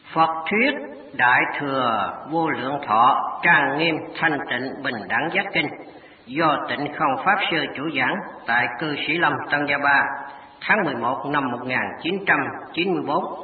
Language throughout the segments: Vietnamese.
Phật thuyết Đại Thừa Vô Lượng Thọ Trang Nghiêm Thanh Tịnh Bình Đẳng Giác Kinh do Tịnh Không Pháp Sư chủ giảng tại Cư Sĩ Lâm, Tân Gia Ba, tháng 11 năm 1994.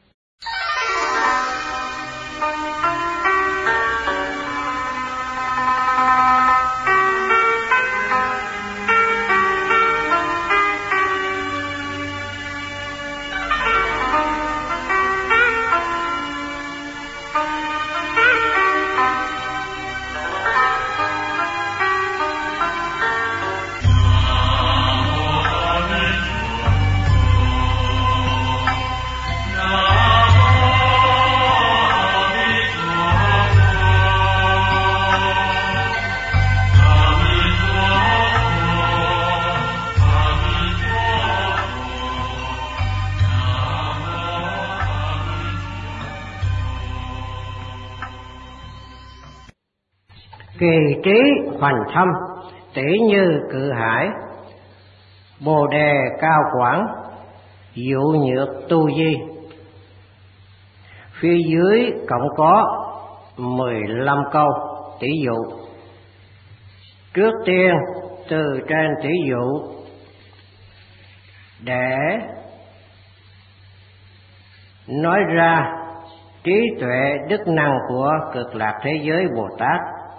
Kỳ trí hoành thâm, tỷ như cự hải, bồ đề cao quảng, dụ nhược tu di. Phía dưới cộng có 15 câu tỷ dụ. Trước tiên từ trên tỷ dụ để nói ra trí tuệ đức năng của Cực Lạc thế giới Bồ Tát.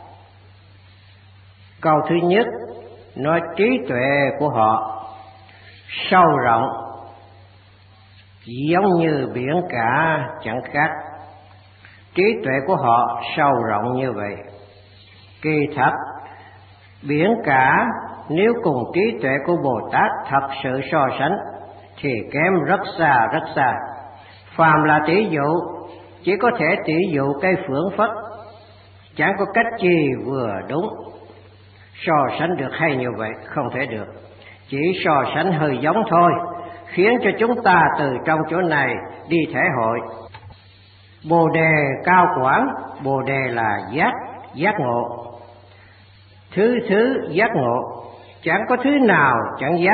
Câu thứ nhất nói trí tuệ của họ sâu rộng, giống như biển cả chẳng khác. Trí tuệ của họ sâu rộng như vậy. Kỳ thật, biển cả nếu cùng trí tuệ của Bồ Tát thật sự so sánh thì kém rất xa rất xa. Phàm là tỷ dụ, chỉ có thể tỷ dụ cây phượng phất, chẳng có cách gì vừa đúng. So sánh được hay như vậy không thể được, chỉ so sánh hơi giống thôi, khiến cho chúng ta từ trong chỗ này đi thể hội. Bồ đề cao quảng, bồ đề là giác ngộ. Thứ giác ngộ, chẳng có thứ nào chẳng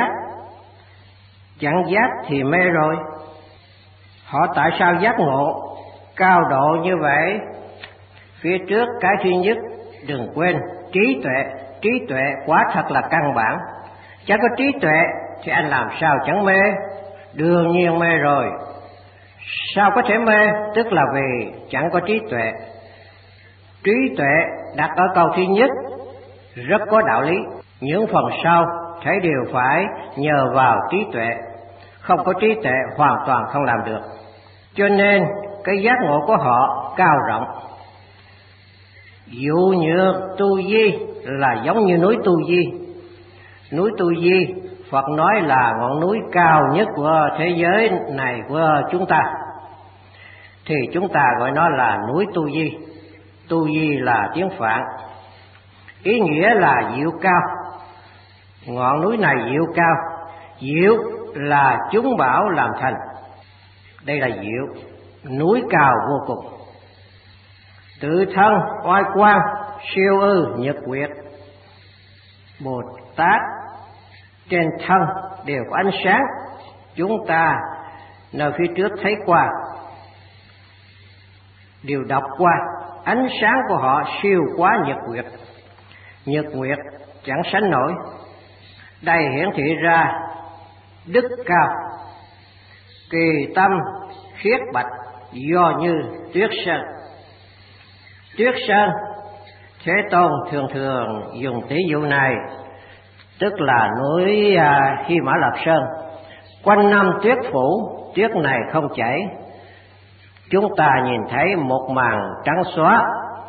giác thì mê rồi. Họ tại sao giác ngộ cao độ như vậy? Phía trước cái thứ nhất, đừng quên trí tuệ. Trí tuệ quá thật là căn bản. Chẳng có trí tuệ thì anh làm sao chẳng mê? Đương nhiên mê rồi. Sao có thể mê? Tức là vì chẳng có trí tuệ. Trí tuệ đặt ở câu thứ nhất rất có đạo lý. Những phần sau thấy đều phải nhờ vào trí tuệ. Không có trí tuệ hoàn toàn không làm được. Cho nên cái giác ngộ của họ cao rộng. Dụ nhược tu di là giống như núi Tu Di. Núi Tu Di, Phật nói là ngọn núi cao nhất của thế giới này của chúng ta, thì chúng ta gọi nó là núi Tu Di. Tu Di là tiếng Phạn, ý nghĩa là diệu cao. Ngọn núi này diệu cao. Diệu là chúng bảo làm thành. Đây là diệu, núi cao vô cùng. Tự thân oai quang, siêu ư nhật nguyệt. Bồ Tát trên thân đều có ánh sáng. Chúng ta nơi phía trước thấy qua, đều đọc qua. Ánh sáng của họ siêu quá nhật nguyệt. Nhật nguyệt chẳng sánh nổi. Đây hiển thị ra đức cao. Kỳ tâm khiết bạch, do như tuyết sơn. Tuyết sơn, Thế Tôn thường dùng tỷ dụ này, tức là núi Hy Mã Lạp Sơn. Quanh năm tuyết phủ, tuyết này không chảy. Chúng ta nhìn thấy một màn trắng xóa,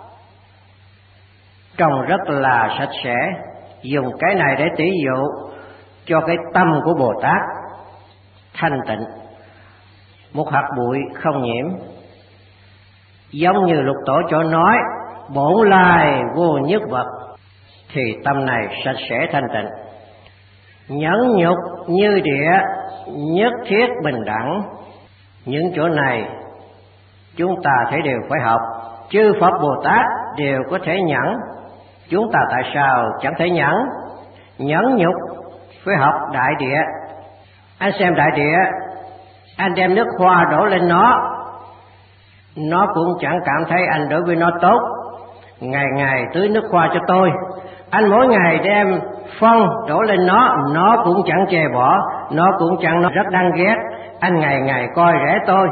trông rất là sạch sẽ. Dùng cái này để tỷ dụ cho cái tâm của Bồ Tát thanh tịnh, một hạt bụi không nhiễm. Giống như Lục Tổ cho nói, bổn lai vô nhất vật, thì tâm này sạch sẽ thanh tịnh. Nhẫn nhục như địa, nhất thiết bình đẳng. Những chỗ này chúng ta thấy đều phải học. Chư Phật Bồ Tát đều có thể nhẫn, chúng ta tại sao chẳng thể nhẫn? Nhẫn nhục phải học đại địa. Anh xem đại địa, anh đem nước hoa đổ lên nó, nó cũng chẳng cảm thấy anh đối với nó tốt. Ngày ngày tưới nước hoa cho tôi, anh mỗi ngày đem phân đổ lên nó cũng chẳng chê bỏ, nó cũng chẳng nói rất đáng ghét. Anh ngày ngày coi rẻ tôi,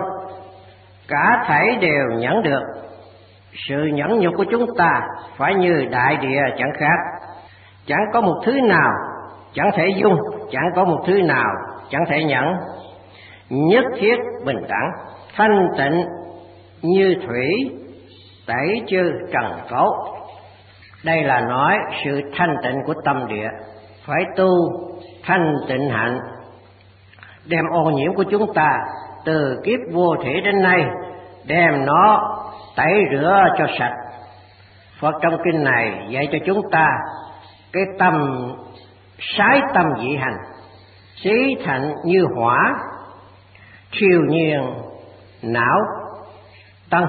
cả thảy đều nhẫn được. Sự nhẫn nhục của chúng ta phải như đại địa chẳng khác, chẳng có một thứ nào chẳng thể dung, chẳng có một thứ nào chẳng thể nhẫn. Nhất thiết bình đẳng, thanh tịnh như thủy, tẩy chư trần cấu. Đây là nói sự thanh tịnh của tâm địa, phải tu thanh tịnh hạnh, đem ô nhiễm của chúng ta từ kiếp vô thủy đến nay, đem nó tẩy rửa cho sạch. Phật trong kinh này dạy cho chúng ta cái tâm sái tâm dị hành, xí thạnh như hỏa, triều nhiên não tân.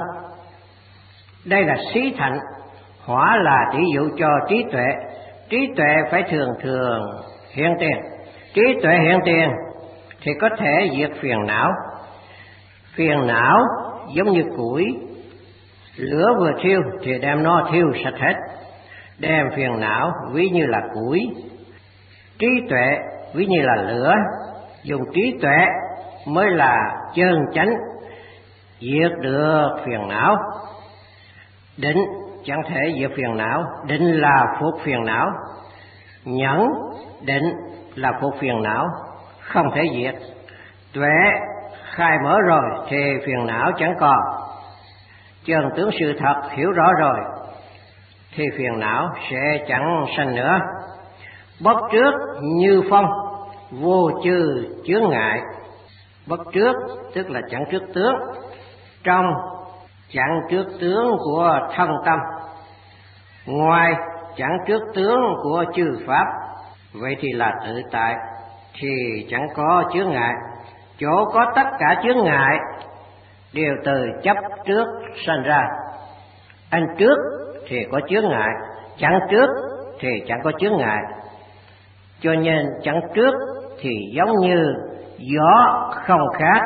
Đây là xí thạnh, hỏa là tỷ dụ cho trí tuệ. Trí tuệ phải thường thường hiện tiền. Trí tuệ hiện tiền thì có thể diệt phiền não. Phiền não giống như củi, lửa vừa thiêu thì đem nó thiêu sạch hết. Đem phiền não ví như là củi, trí tuệ ví như là lửa. Dùng trí tuệ mới là chân chánh diệt được phiền não. Định chẳng thể diệt phiền não, định là phục phiền não. Nhẫn định là phục phiền não, không thể diệt. Tuệ khai mở rồi thì phiền não chẳng còn. Chân tướng sự thật hiểu rõ rồi thì phiền não sẽ chẳng sanh nữa. Bất trước như phong, vô chư chướng ngại. Bất trước tức là chẳng trước tướng, trong chẳng trước tướng của thân tâm, ngoài chẳng trước tướng của chư pháp. Vậy thì là tự tại, thì chẳng có chướng ngại. Chỗ có tất cả chướng ngại đều từ chấp trước sanh ra. Anh trước thì có chướng ngại, chẳng trước thì chẳng có chướng ngại. Cho nên chẳng trước thì giống như gió không khác.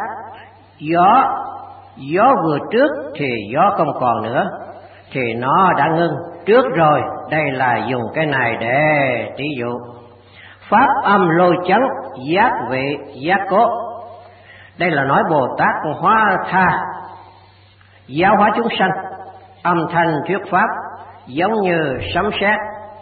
Gió vừa trước thì gió không còn nữa, thì nó đã ngưng trước rồi. Đây là dùng cái này để ví dụ. Pháp âm lôi chấn, giác vị giác cố. Đây là nói Bồ Tát hóa tha, giáo hóa chúng sanh. Âm thanh thuyết pháp giống như sấm sét,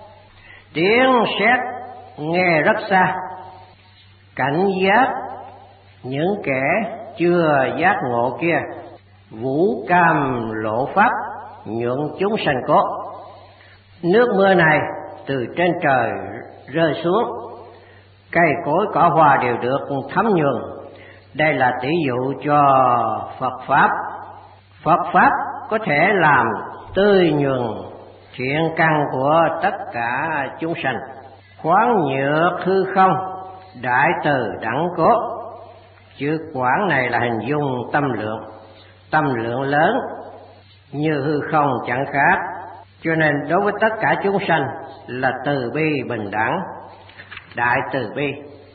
tiếng sét nghe rất xa. Cảnh giác những kẻ chưa giác ngộ kia, vũ cam lộ pháp nhuận chúng sanh cố. Nước mưa này từ trên trời rơi xuống, cây cối cỏ hoa đều được thấm nhuần. Đây là tỷ dụ cho Phật Pháp. Phật Pháp có thể làm tươi nhuần thiện căn của tất cả chúng sanh. Khoáng nhược hư không, đại từ đẳng cố. Chữ quảng này là hình dung tâm lượng lớn như hư không chẳng khác. Cho nên đối với tất cả chúng sanh là từ bi bình đẳng, đại từ bi.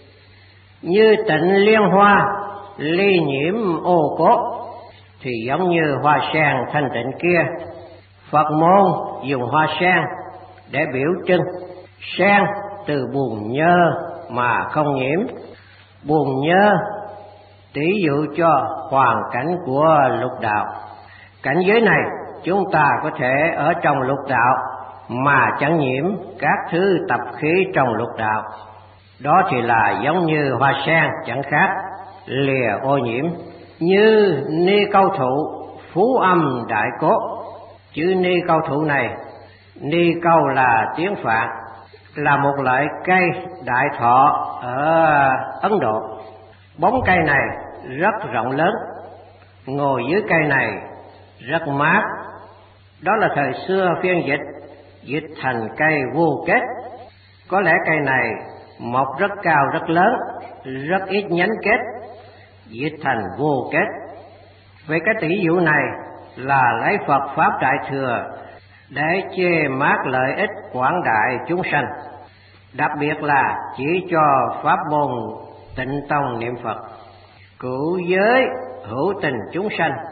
Như tịnh liên hoa, ly nhiễm ô cốt, thì giống như hoa sen thanh tịnh kia. Phật môn dùng hoa sen để biểu trưng. Sen từ bùn nhơ mà không nhiễm. Bùn nhơ tỷ dụ cho hoàn cảnh của lục đạo. Cảnh giới này chúng ta có thể ở trong lục đạo mà chẳng nhiễm các thứ tập khí trong lục đạo. Đó thì là giống như hoa sen chẳng khác, lìa ô nhiễm. Như ni câu thụ, phú âm đại cốt. Chữ ni câu thụ này, ni câu là tiếng Phạn, là một loại cây đại thọ ở Ấn Độ. Bóng cây này rất rộng lớn, ngồi dưới cây này rất mát. Đó là thời xưa phiên dịch thành cây vô kết. Có lẽ cây này mọc rất cao rất lớn, rất ít nhánh kết, dịch thành vô kết. Về cái tỷ dụ này là lấy Phật Pháp Đại Thừa để chê mát lợi ích quảng đại chúng sanh, đặc biệt là chỉ cho pháp môn Tịnh Tông niệm Phật. Cửu giới hữu tình chúng sanh,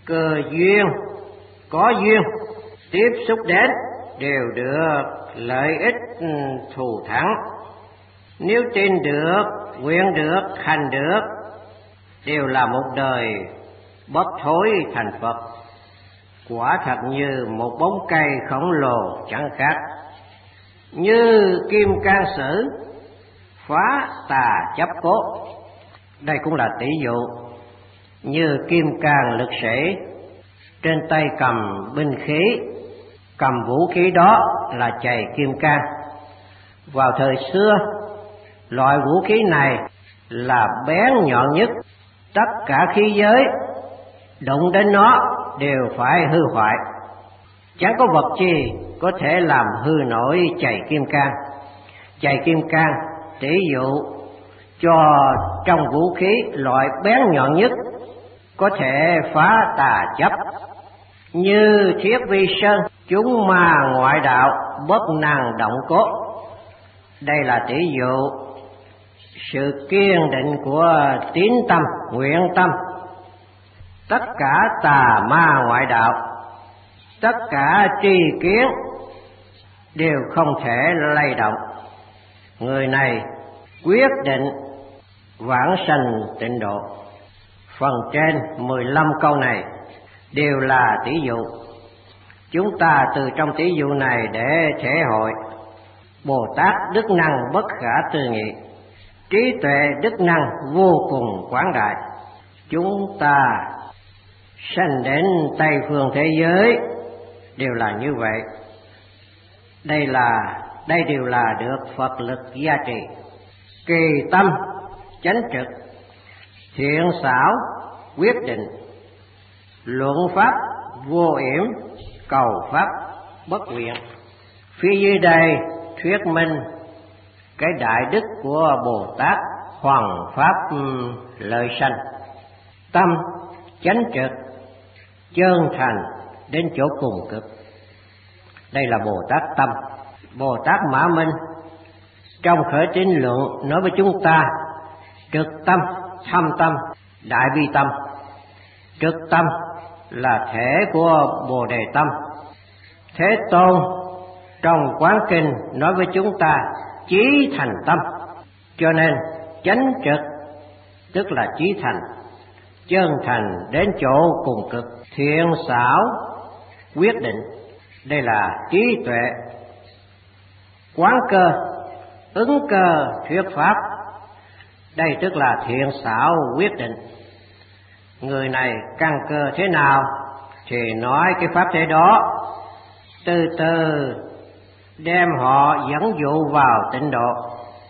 cơ duyên, có duyên tiếp xúc đến đều được lợi ích thù thắng. Nếu tin được, nguyện được, hành được, đều là một đời bất thối thành Phật. Quả thật như một bóng cây khổng lồ chẳng khác. Như kim can sử phá tà chấp cố. Đây cũng là tỷ dụ. Như kim cang lực sĩ trên tay cầm binh khí, cầm vũ khí đó là chày kim cang. Vào thời xưa, loại vũ khí này là bén nhọn nhất, tất cả khí giới đụng đến nó đều phải hư hoại. Chẳng có vật gì có thể làm hư nổi chày kim cang. Chày kim cang tỷ dụ cho trong vũ khí loại bén nhọn nhất, có thể phá tà chấp. Như thiết vi sơn, chúng ma ngoại đạo bất năng động cốt. Đây là tỷ dụ sự kiên định của tín tâm, nguyện tâm. Tất cả tà ma ngoại đạo, tất cả tri kiến đều không thể lay động. Người này quyết định vãng sanh tịnh độ. Phần trên 15 câu này đều là tỷ dụ. Chúng ta từ trong tỷ dụ này để thể hội Bồ Tát đức năng bất khả tư nghị, trí tuệ đức năng vô cùng quảng đại. Chúng ta sanh đến Tây phương thế giới đều là như vậy. Đây đều là được Phật lực gia trì. Kỳ tâm chánh trực, thiện xảo quyết định, luận pháp vô yểm, cầu pháp bất nguyện. Phía dưới đây thuyết minh cái đại đức của Bồ Tát hoằng pháp lợi sanh. Tâm chánh trực, chân thành đến chỗ cùng cực. Đây là Bồ Tát tâm. Bồ Tát Mã Minh trong Khởi Tín Luận nói với chúng ta trực tâm, thâm tâm, đại bi tâm. Trực tâm là thể của Bồ Đề tâm. Thế Tôn trong Quán Kinh nói với chúng ta chí thành tâm. Cho nên chánh trực tức là chí thành, chân thành đến chỗ cùng cực, thiện xảo quyết định. Đây là trí tuệ. Quán cơ, ứng cơ thuyết pháp. Đây tức là thiện xảo quyết định. Người này căn cơ thế nào thì nói cái pháp thế đó, từ từ đem họ dẫn dụ vào tịnh độ.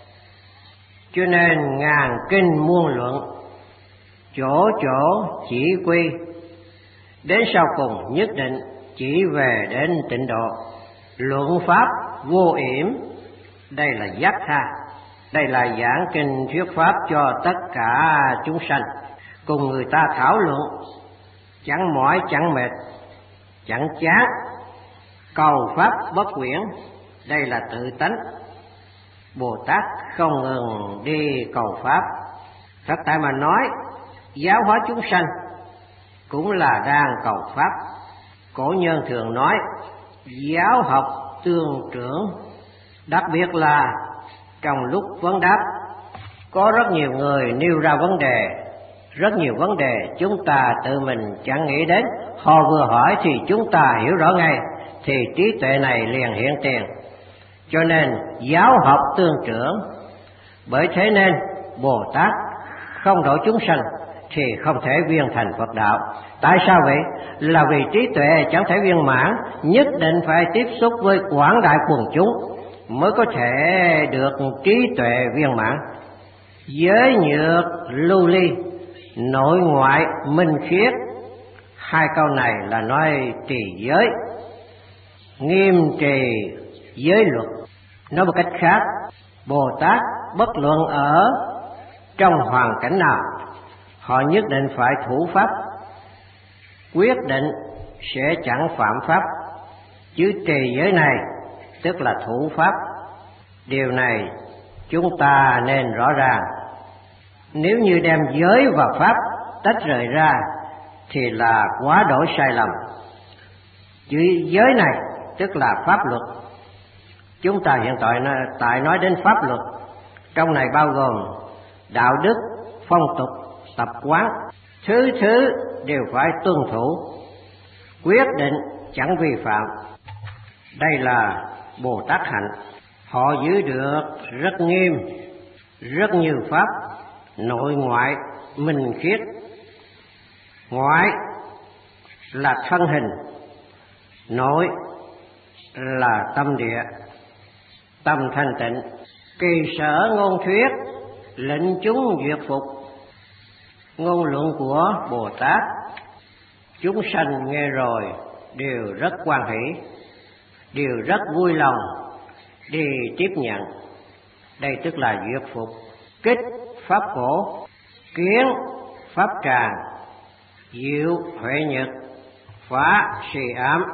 Cho nên ngàn kinh muôn luận, chỗ chỗ chỉ quy, đến sau cùng nhất định chỉ về đến tịnh độ. Luận pháp vô yểm, đây là giác tha. Đây là giảng kinh thuyết pháp cho tất cả chúng sanh, cùng người ta thảo luận, chẳng mỏi chẳng mệt, chẳng chán. Cầu pháp bất quyển, đây là tự tánh. Bồ Tát không ngừng đi cầu pháp. Thật tại mà nói, giáo hóa chúng sanh cũng là đang cầu pháp. Cổ nhân thường nói giáo học tương trưởng. Đặc biệt là trong lúc vấn đáp, có rất nhiều người nêu ra vấn đề, rất nhiều vấn đề chúng ta tự mình chẳng nghĩ đến. Họ vừa hỏi thì chúng ta hiểu rõ ngay, thì trí tuệ này liền hiện tiền. Cho nên giáo học tương trưởng. Bởi thế nên Bồ Tát không độ chúng sanh thì không thể viên thành Phật đạo. Tại sao vậy? Là vì trí tuệ chẳng thể viên mãn, nhất định phải tiếp xúc với quảng đại quần chúng mới có thể được trí tuệ viên mãn. Giới nhược lưu ly, nội ngoại minh khiết. Hai câu này là nói trì giới, nghiêm trì giới luật. Nói một cách khác, Bồ Tát bất luận ở trong hoàn cảnh nào, họ nhất định phải thủ pháp, quyết định sẽ chẳng phạm pháp. Chứ trì giới này tức là thủ pháp. Điều này chúng ta nên rõ ràng. Nếu như đem giới và pháp tách rời ra thì là quá đổi sai lầm. Chữ giới này tức là pháp luật. Chúng ta hiện tại nói đến pháp luật, trong này bao gồm đạo đức, phong tục, tập quán, thứ đều phải tuân thủ, quyết định chẳng vi phạm. Đây là Bồ Tát hạnh. Họ giữ được rất nghiêm, rất nhiều pháp, nội ngoại minh khiết. Ngoại là thân hình, nội là tâm địa, tâm thanh tịnh. Kỳ sở ngôn thuyết, lệnh chúng duyệt phục. Ngôn luận của Bồ Tát, chúng sanh nghe rồi đều rất hoan hỷ, đều rất vui lòng đi tiếp nhận. Đây tức là duyệt phục. Kích pháp cổ, kiến pháp tràng, diệu huệ nhật, phá xì ám.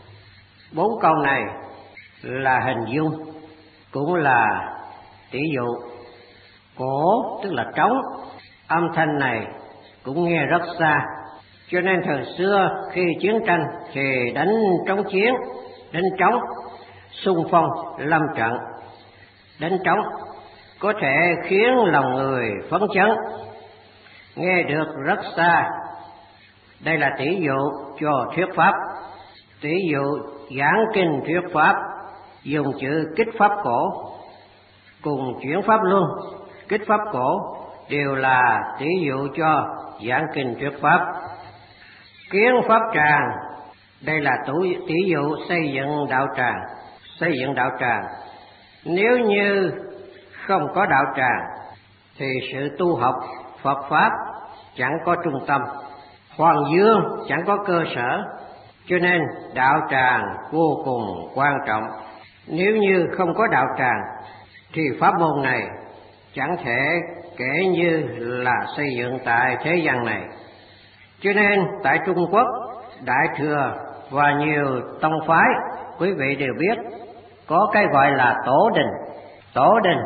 4 câu này là hình dung, cũng là tỷ dụ. Cổ tức là trống, âm thanh này cũng nghe rất xa, cho nên thời xưa khi chiến tranh thì đánh trống chiến, đánh trống, xung phong lâm trận. Đánh trống có thể khiến lòng người phấn chấn, nghe được rất xa. Đây là tỷ dụ cho thuyết pháp. Tỷ dụ giảng kinh thuyết pháp dùng chữ kích pháp cổ, cùng chuyển pháp luân, kích pháp cổ đều là tỷ dụ cho giảng kinh thuyết pháp. Kiến pháp tràng, đây là tỷ dụ xây dựng đạo tràng. Xây dựng đạo tràng, nếu như không có đạo tràng thì sự tu học Phật pháp chẳng có trung tâm, Hoàng dương chẳng có cơ sở, cho nên đạo tràng vô cùng quan trọng. Nếu như không có đạo tràng thì pháp môn này chẳng thể kể như là xây dựng tại thế gian này. Cho nên tại Trung Quốc, Đại Thừa và nhiều tông phái, quý vị đều biết có cái gọi là tổ đình. Tổ đình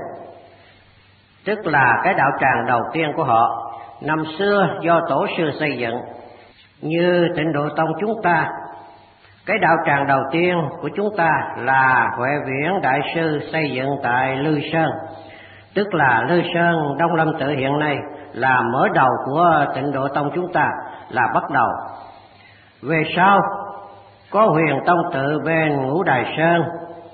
tức là cái đạo tràng đầu tiên của họ, năm xưa do tổ sư xây dựng. Như Tịnh Độ Tông chúng ta, cái đạo tràng đầu tiên của chúng ta là Huệ Viễn Đại Sư xây dựng tại Lư Sơn, tức là Lư Sơn Đông Lâm Tự hiện nay là mở đầu của Tịnh Độ Tông chúng ta, là bắt đầu. Về sau có Huyền Tông Tự bên Ngũ Đài Sơn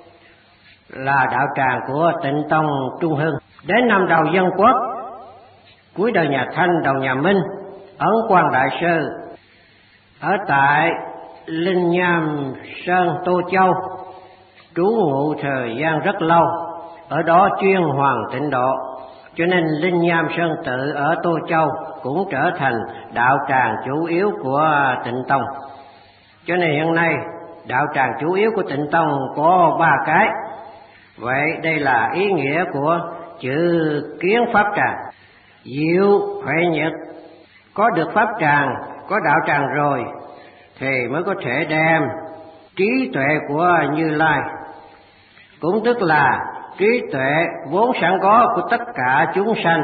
là đạo tràng của Tịnh Tông Trung Hưng. Đến năm đầu Dân Quốc, cuối đời nhà Thanh đầu nhà Minh, Ấn Quang Đại Sư ở tại Linh Nham Sơn Tô Châu trú ngụ thời gian rất lâu, ở đó chuyên hoàng tịnh độ, cho nên Linh Nham Sơn Tự ở Tô Châu cũng trở thành đạo tràng chủ yếu của Tịnh Tông. Cho nên hiện nay đạo tràng chủ yếu của Tịnh Tông có 3 cái. Vậy đây là ý nghĩa của chữ kiến pháp tràng. Diệu huệ nhật, có được pháp tràng, có đạo tràng rồi thì mới có thể đem trí tuệ của Như Lai, cũng tức là trí tuệ vốn sẵn có của tất cả chúng sanh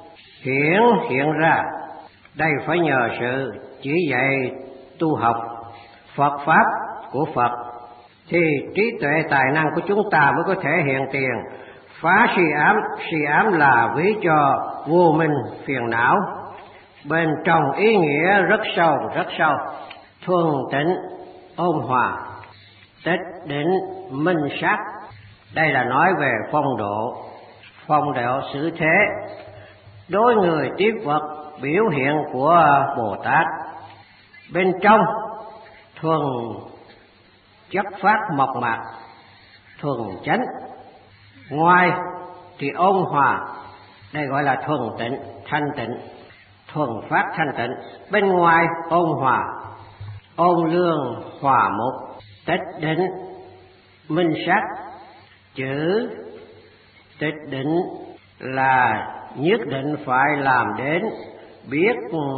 hiện ra. Đây phải nhờ sự chỉ dạy tu học Phật pháp của Phật thì trí tuệ tài năng của chúng ta mới có thể hiện tiền. Phá si ám là ví cho vô minh phiền não, bên trong ý nghĩa rất sâu. Thuần tịnh ôn hòa, tích định minh sát. Đây là nói về phong độ xử thế, đối người tiếp vật biểu hiện của Bồ Tát. Bên trong thuần chất phát mộc mạc, thuần chánh. Ngoài thì ôn hòa, đây gọi là thuần tịnh, thanh tịnh, thuần phát thanh tịnh. Bên ngoài ôn hòa, ôn lương hòa mục, tích định minh sát. Chữ tích định là nhất định phải làm đến, biết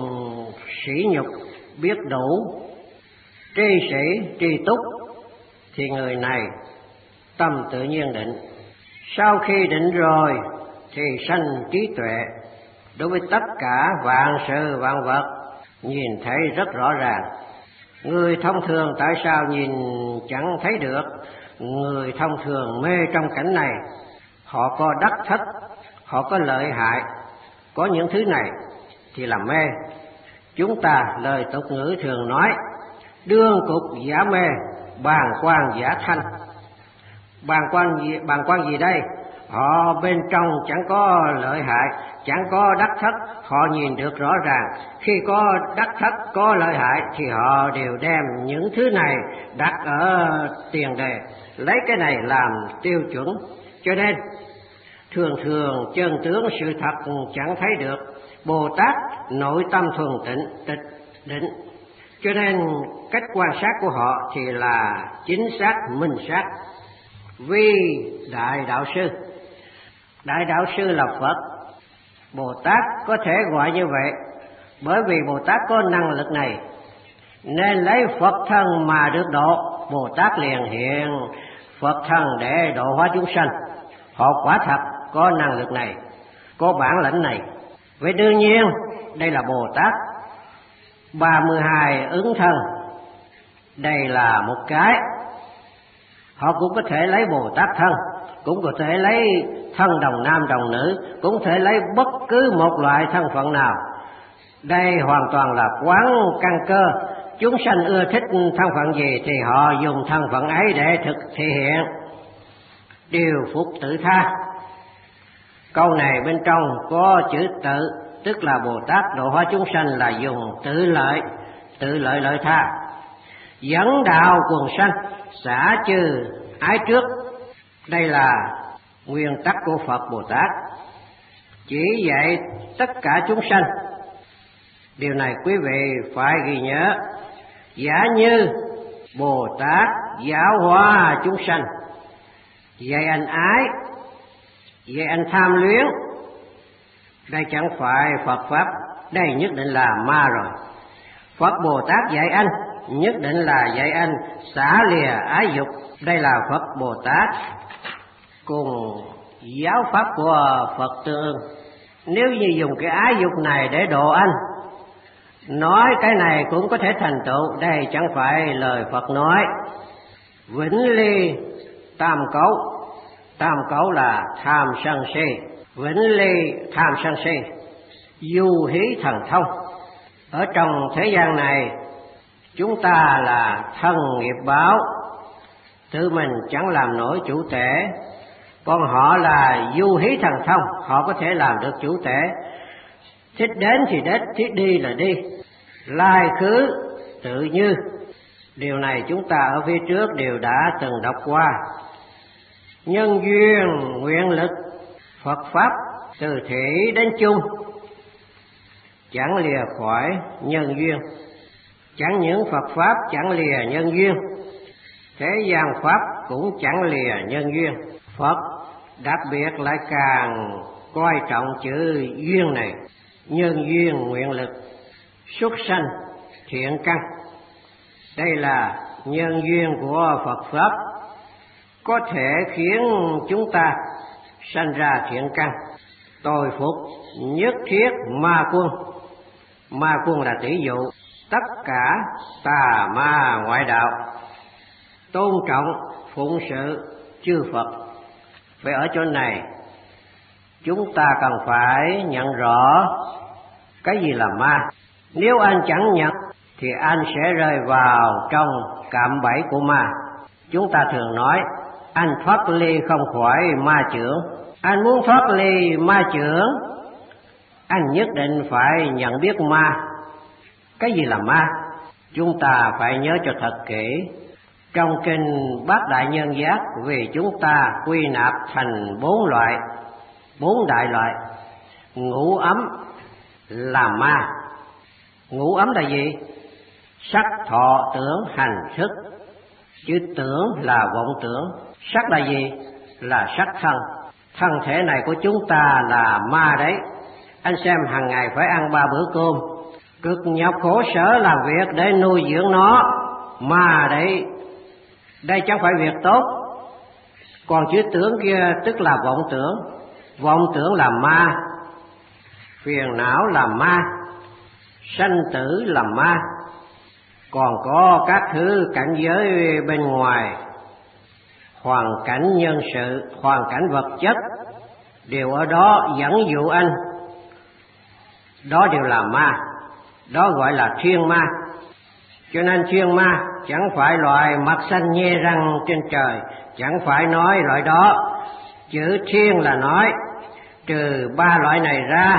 sỉ nhục, biết đủ, tri sĩ, tri túc, thì người này tâm tự nhiên định. Sau khi định rồi thì sanh trí tuệ đối với tất cả vạn sự vạn vật, nhìn thấy rất rõ ràng. Người thông thường tại sao nhìn chẳng thấy được? Người thông thường mê trong cảnh này, họ có đắc thất, họ có lợi hại, có những thứ này thì làm mê. Chúng ta lời tục ngữ thường nói, đương cục giả mê, bàng quan giả thanh. Bàng quan gì đây? Họ bên trong chẳng có lợi hại, chẳng có đắc thất, họ nhìn được rõ ràng. Khi có đắc thất, có lợi hại thì họ đều đem những thứ này đặt ở tiền đề, lấy cái này làm tiêu chuẩn. Cho nên thường thường chân tướng sự thật chẳng thấy được. Bồ Tát nội tâm thuần tịnh, tịch định, cho nên cách quan sát của họ thì là chính xác, minh xác. Vì đại đạo sư là Phật, Bồ Tát có thể gọi như vậy, bởi vì Bồ Tát có năng lực này nên lấy Phật thân mà được độ. Bồ Tát liền hiện Phật thân để độ hóa chúng sanh. Họ quả thật có năng lực này, có bản lĩnh này. Vậy đương nhiên đây là Bồ Tát 32 ứng thân, đây là một cái. Họ cũng có thể lấy Bồ Tát thân, cũng có thể lấy thân đồng nam đồng nữ, cũng có thể lấy bất cứ một loại thân phận nào. Đây hoàn toàn là quán căn cơ. Chúng sanh ưa thích thân phận gì thì họ dùng thân phận ấy để thể hiện. Điều phục tự tha. Câu này bên trong có chữ tự, tức là Bồ Tát độ hóa chúng sanh là dùng tự lợi lợi tha. Dẫn đạo quần sanh, xả trừ ái trước. Đây là nguyên tắc của Phật Bồ Tát, chỉ dạy tất cả chúng sanh. Điều này quý vị phải ghi nhớ. Giả như Bồ Tát giáo hóa chúng sanh, dạy anh ái, dạy anh tham luyến, đây chẳng phải Phật Pháp, đây nhất định là ma rồi. Phật Bồ Tát dạy anh, nhất định là dạy anh xả lìa ái dục, đây là Phật Bồ Tát. Cùng giáo pháp của Phật tương ưng. Nếu như dùng cái ái dục này để độ anh, nói cái này cũng có thể thành tựu, đây chẳng phải lời Phật nói. Vĩnh ly tam cấu. Tam cấu là tham sân si, vĩnh ly tham sân si, du hí thần thông. Ở trong thế gian này, chúng ta là thân nghiệp báo, tự mình chẳng làm nổi chủ tể. Còn họ là du hí thần thông, họ có thể làm được chủ tể. Thích đến thì đến, thích đi là đi, lai khứ tự như. Điều này chúng ta ở phía trước đều đã từng đọc qua. Nhân duyên nguyện lực, Phật Pháp từ thể đến chung, chẳng lìa khỏi nhân duyên. Chẳng những Phật Pháp chẳng lìa nhân duyên, thế gian Pháp cũng chẳng lìa nhân duyên. Phật đặc biệt lại càng coi trọng chữ duyên này. Nhân duyên nguyện lực, xuất sanh thiện căn. Đây là nhân duyên của Phật Pháp, có thể khiến chúng ta sanh ra thiện căn. Tôi phục nhất thiết ma quân. Ma quân là tỷ dụ tất cả tà ma ngoại đạo, tôn trọng phụng sự chư Phật. Vậy ở chỗ này chúng ta cần phải nhận rõ cái gì là ma. Nếu anh chẳng nhận thì anh sẽ rơi vào trong cạm bẫy của ma. Chúng ta thường nói anh thoát ly không khỏi ma chưởng. Anh muốn thoát ly ma chưởng, anh nhất định phải nhận biết ma. Cái gì là ma? Chúng ta phải nhớ cho thật kỹ. Trong kinh Bát Đại Nhân Giác, vì chúng ta quy nạp thành 4 đại loại. Ngũ ấm là ma. Ngũ ấm là gì? Sắc, thọ, tưởng, hành, thức. Chữ tưởng là vọng tưởng. Sắc là gì? Là sắc thân. Thân thể này của chúng ta là ma đấy. Anh xem hàng ngày phải ăn 3 bữa cơm, cực nhọc khổ sở làm việc để nuôi dưỡng nó, ma đấy. Đây chẳng phải việc tốt. Còn chữ tưởng kia tức là vọng tưởng. Vọng tưởng là ma, phiền não là ma, sanh tử làm ma. Còn có các thứ cảnh giới bên ngoài, hoàn cảnh nhân sự, hoàn cảnh vật chất, đều ở đó dẫn dụ anh, đó đều là ma, đó gọi là thiên ma. Cho nên thiên ma chẳng phải loại mặt xanh nhe răng trên trời, chẳng phải nói loại đó. Chữ thiên là nói trừ ba loại này ra,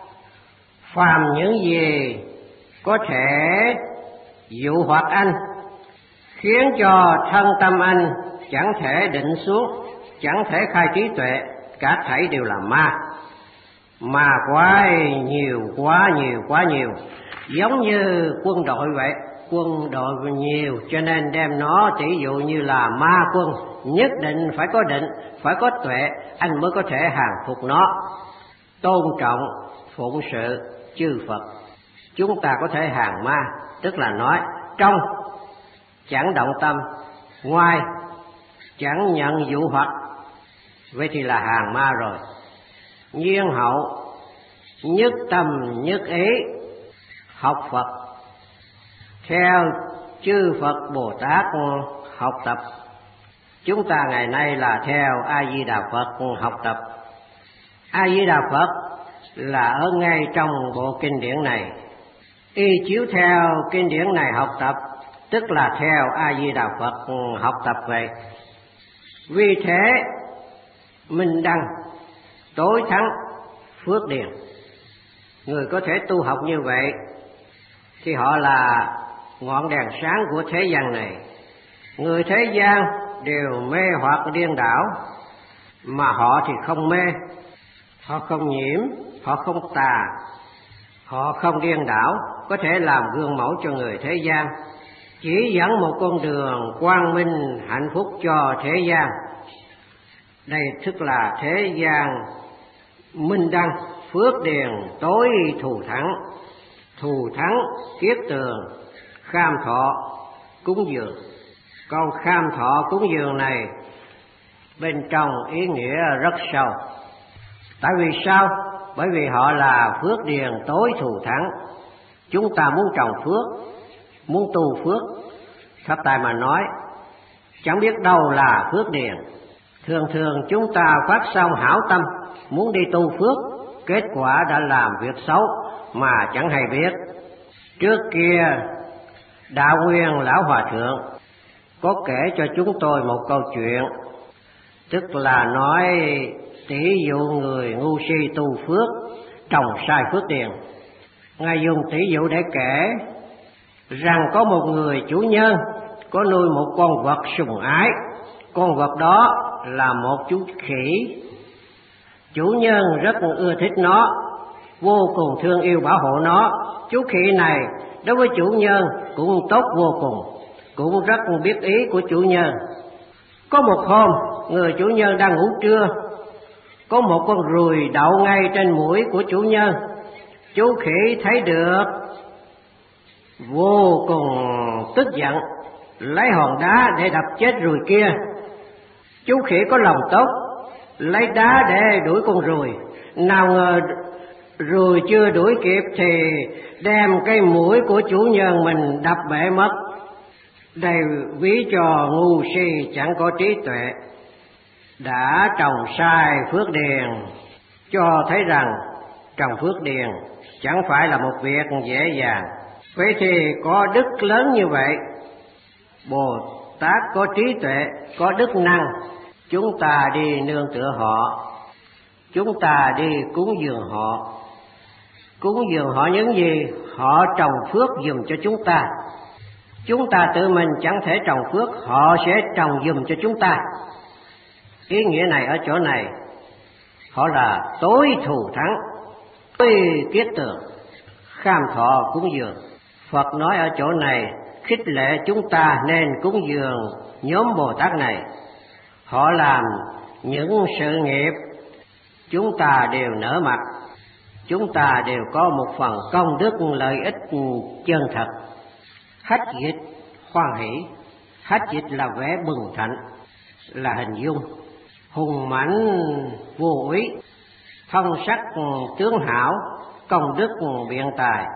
phàm những gì có thể dụ hoặc anh, khiến cho thân tâm anh chẳng thể định xuống, chẳng thể khai trí tuệ, cả thảy đều là ma. Ma quá nhiều, quá nhiều, giống như quân đội vậy. Quân đội nhiều cho nên đem nó tỷ dụ như là ma quân, nhất định phải có định, phải có tuệ, anh mới có thể hàng phục nó. Tôn trọng, phụng sự chư Phật, chúng ta có thể hàng ma, tức là nói trong chẳng động tâm, ngoài chẳng nhận dụ hoặc, vậy thì là hàng ma rồi. Nhiên hậu, nhất tâm nhất ý học Phật, theo chư Phật Bồ Tát học tập. Chúng ta ngày nay là theo A Di Đà Phật học tập. A Di Đà Phật là ở ngay trong bộ kinh điển này, y chiếu theo kinh điển này học tập, tức là theo A Di Đà Phật học tập vậy. Vì thế minh đăng tối thắng phước điền. Người có thể tu học như vậy thì họ là ngọn đèn sáng của thế gian này. Người thế gian đều mê hoặc điên đảo, mà họ thì không mê, họ không nhiễm, họ không tà, họ không điên đảo, có thể làm gương mẫu cho người thế gian, chỉ dẫn một con đường quang minh hạnh phúc cho thế gian. Đây tức là thế gian minh đăng phước điền tối thù thắng kiết tường kham thọ cúng dường. Câu kham thọ cúng dường này bên trong ý nghĩa rất sâu. Tại vì sao? Bởi vì họ là phước điền tối thù thắng. Chúng ta muốn trồng phước, muốn tu phước, Pháp Tài mà nói chẳng biết đâu là phước điền. Thường chúng ta phát xong hảo tâm muốn đi tu phước, kết quả đã làm việc xấu mà chẳng hay biết. Trước kia Đạo Nguyên Lão Hòa Thượng có kể cho chúng tôi một câu chuyện, tức là nói tỷ dụ người ngu si tu phước trồng sai phước điền. Ngài dùng tỷ dụ để kể rằng có một người chủ nhân có nuôi một con vật sùng ái. Con vật đó là một chú khỉ. Chủ nhân rất ưa thích nó, vô cùng thương yêu bảo hộ nó. Chú khỉ này đối với chủ nhân cũng tốt vô cùng, cũng rất biết ý của chủ nhân. Có một hôm, người chủ nhân đang ngủ trưa, có một con ruồi đậu ngay trên mũi của chủ nhân. Chú khỉ thấy được, vô cùng tức giận, lấy hòn đá để đập chết ruồi kia. Chú khỉ có lòng tốt, lấy đá để đuổi con ruồi. Nào ngờ ruồi chưa đuổi kịp thì đem cái mũi của chủ nhân mình đập bể mất. Đây ví cho ngu si chẳng có trí tuệ, đã trồng sai phước điền, cho thấy rằng trồng phước điền chẳng phải là một việc dễ dàng. Vậy thì có đức lớn như vậy, Bồ Tát có trí tuệ, có đức năng, chúng ta đi nương tựa họ, chúng ta đi cúng dường họ. Cúng dường họ những gì? Họ trồng phước giùm cho chúng ta. Chúng ta tự mình chẳng thể trồng phước, họ sẽ trồng giùm cho chúng ta. Ý nghĩa này ở chỗ này, họ là tối thù thắng, tối kiết tường, kham thọ cúng dường. Phật nói ở chỗ này khích lệ chúng ta nên cúng dường nhóm Bồ Tát này. Họ làm những sự nghiệp, chúng ta đều nở mặt, chúng ta đều có một phần công đức lợi ích chân thật. Hách dịch hoan hỷ, hách dịch là vẻ bừng thạnh, là hình dung hùng mãnh vô úy, thông sắc tướng hảo, công đức biện tài,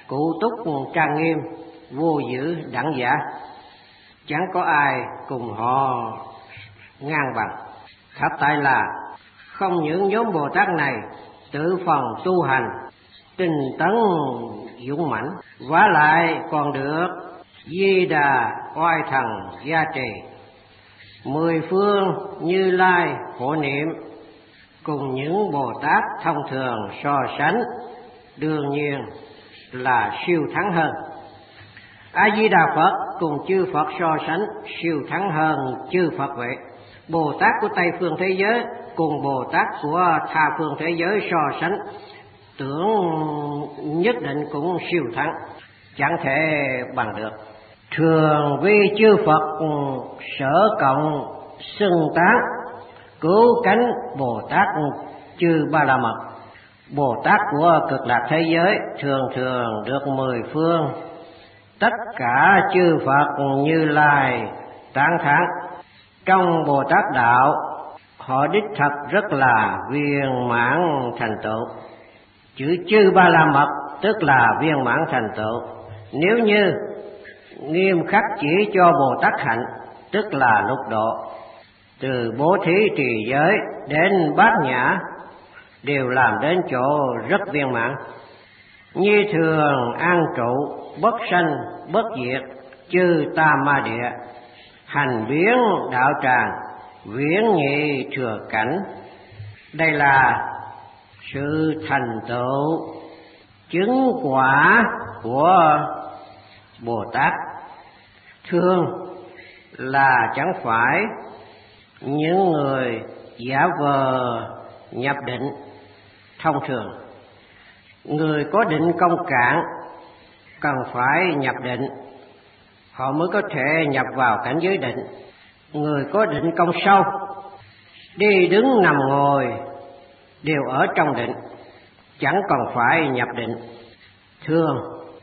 cụ túc trang nghiêm, vô dữ đẳng giả, chẳng có ai cùng họ ngang bằng. Thật tại là không những nhóm Bồ Tát này tự phần tu hành tinh tấn dũng mãnh, vả lại còn được Di Đà oai thần gia trì, mười phương Như Lai hộ niệm, cùng những Bồ Tát thông thường so sánh đương nhiên là siêu thắng hơn. A Di Đà Phật cùng chư Phật so sánh siêu thắng hơn chư Phật vậy. Bồ Tát của Tây phương thế giới cùng Bồ Tát của tha phương thế giới so sánh tưởng nhất định cũng siêu thắng, chẳng thể bằng được. Thường vi chư Phật sở cộng xưng tán, cứu cánh Bồ Tát chư Ba La Mật. Bồ Tát của cực lạc thế giới thường thường được mười phương tất cả chư Phật Như Lai tán thán. Trong Bồ Tát đạo, họ đích thật rất là viên mãn thành tựu. Chữ chư Ba La Mật tức là viên mãn thành tựu. Nếu như nghiêm khắc chỉ cho Bồ Tát hạnh tức là lục độ, từ bố thí trì giới đến bát nhã đều làm đến chỗ rất viên mãn. Như thường an trụ bất sanh bất diệt chư Tam Ma Địa, hành biến đạo tràng viễn nhị thừa cảnh. Đây là sự thành tựu chứng quả của Bồ Tát. Thường là chẳng phải những người giả vờ nhập định. Thông thường người có định công cạn cần phải nhập định, họ mới có thể nhập vào cảnh giới định. Người có định công sâu, đi đứng nằm ngồi đều ở trong định, chẳng còn phải nhập định. Thường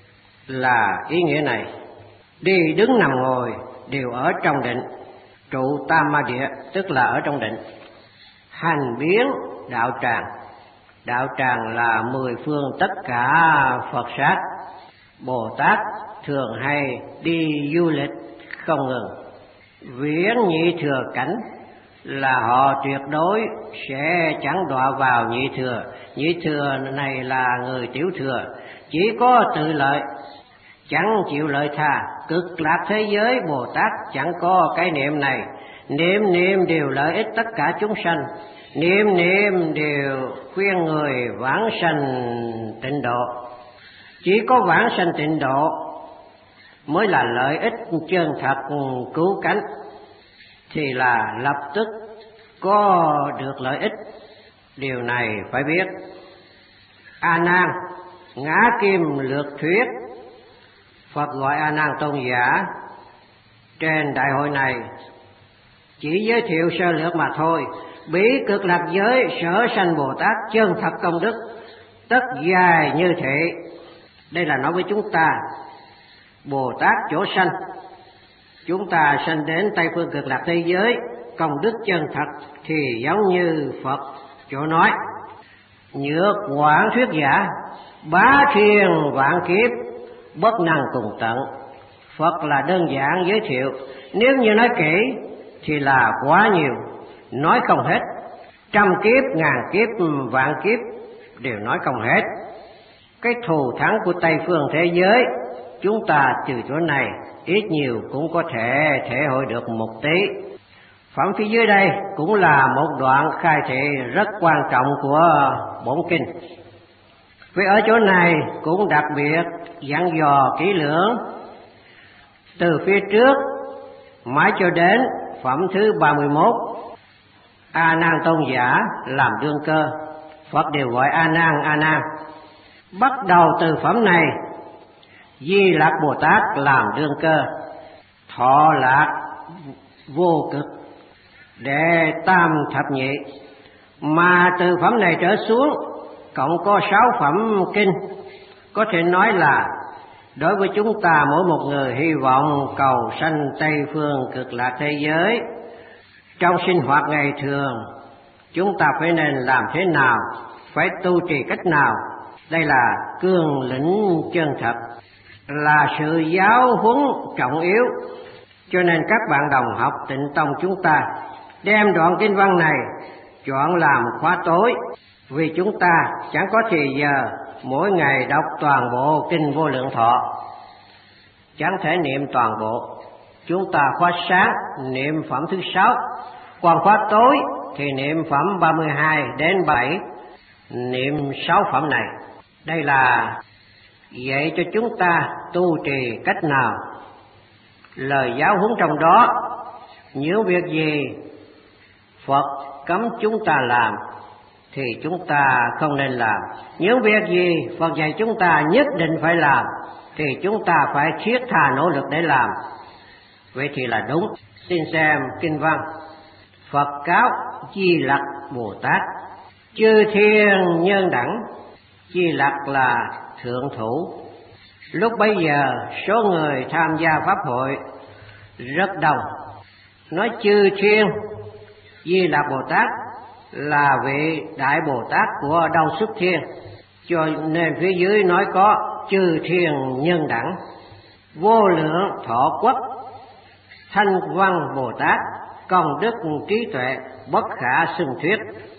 là ý nghĩa này, đi đứng nằm ngồi đều ở trong định, trụ Tam Ma Địa tức là ở trong định. Hành biến đạo tràng, đạo tràng là mười phương tất cả Phật sát. Bồ Tát thường hay đi du lịch không ngừng. Viễn nhị thừa cảnh là họ tuyệt đối sẽ chẳng đọa vào nhị thừa. Nhị thừa này là người tiểu thừa, chỉ có tự lợi, chẳng chịu lợi tha. Cực lạc thế giới Bồ Tát chẳng có cái niệm này, niệm niệm đều lợi ích tất cả chúng sanh, niệm niệm đều khuyên người vãng sanh tịnh độ. Chỉ có vãng sanh tịnh độ mới là lợi ích chân thật cứu cánh, thì là lập tức có được lợi ích. Điều này phải biết. A Nan ngã kim lược thuyết, Phật gọi A Nan tôn giả trên đại hội này chỉ giới thiệu sơ lược mà thôi. Bí cực lạc giới sở sanh Bồ Tát chân thật công đức tất dài như thế. Đây là nói với chúng ta, Bồ Tát chỗ sanh, chúng ta sanh đến Tây phương cực lạc thế giới, công đức chân thật thì giống như Phật chỗ nói: nhược quảng thuyết giả, bá thiên vạn kiếp, bất năng cùng tận. Phật là đơn giản giới thiệu, nếu như nói kỹ thì là quá nhiều, nói không hết. Trăm kiếp, ngàn kiếp, vạn kiếp đều nói không hết. Cái thù thắng của Tây phương thế giới, chúng ta từ chỗ này ít nhiều cũng có thể thể hội được một tí. Phẩm phía dưới đây cũng là một đoạn khai thị rất quan trọng của bổn kinh. Vì ở chỗ này cũng đặc biệt dặn dò kỹ lưỡng, từ phía trước mãi cho đến phẩm thứ 31, A Nan tôn giả làm đương cơ, Phật đều gọi A Nan A Nan. Bắt đầu từ phẩm này, Di Lạc Bồ Tát làm đương cơ, thọ lạc vô cực đệ tam thập nhị. Mà từ phẩm này trở xuống cộng có 6 phẩm kinh, có thể nói là đối với chúng ta mỗi một người hy vọng cầu sanh Tây phương cực lạc thế giới, trong sinh hoạt ngày thường chúng ta phải nên làm thế nào, phải tu trì cách nào Đây là cương lĩnh chân thật, là sự giáo huấn trọng yếu. Cho nên các bạn đồng học Tịnh Tông chúng ta đem đoạn kinh văn này chọn làm khóa tối, vì chúng ta chẳng có thì giờ mỗi ngày đọc toàn bộ kinh Vô Lượng Thọ, chẳng thể niệm toàn bộ. Chúng ta khóa sáng niệm phẩm thứ 6, còn khóa tối thì niệm phẩm 32 đến 7, niệm 6 phẩm này. Đây là dạy cho chúng ta tu trì cách nào. Lời giáo huấn trong đó, những việc gì Phật cấm chúng ta làm thì chúng ta không nên làm, những việc gì Phật dạy chúng ta nhất định phải làm thì chúng ta phải thiết tha nỗ lực để làm. Vậy thì là đúng. Xin xem kinh văn. Phật cáo Di Lặc Bồ Tát: chư thiên nhân đẳng. Di Lặc là thượng thủ. Lúc bấy giờ số người tham gia pháp hội rất đông. Nói chư thiên, Di Lặc Bồ Tát là vị đại Bồ Tát của Đông Xuất Thiên, cho nên phía dưới nói có chư thiên nhân đẳng. Vô lượng thọ quốc, Thanh Văn Bồ Tát, công đức trí tuệ bất khả xưng thuyết.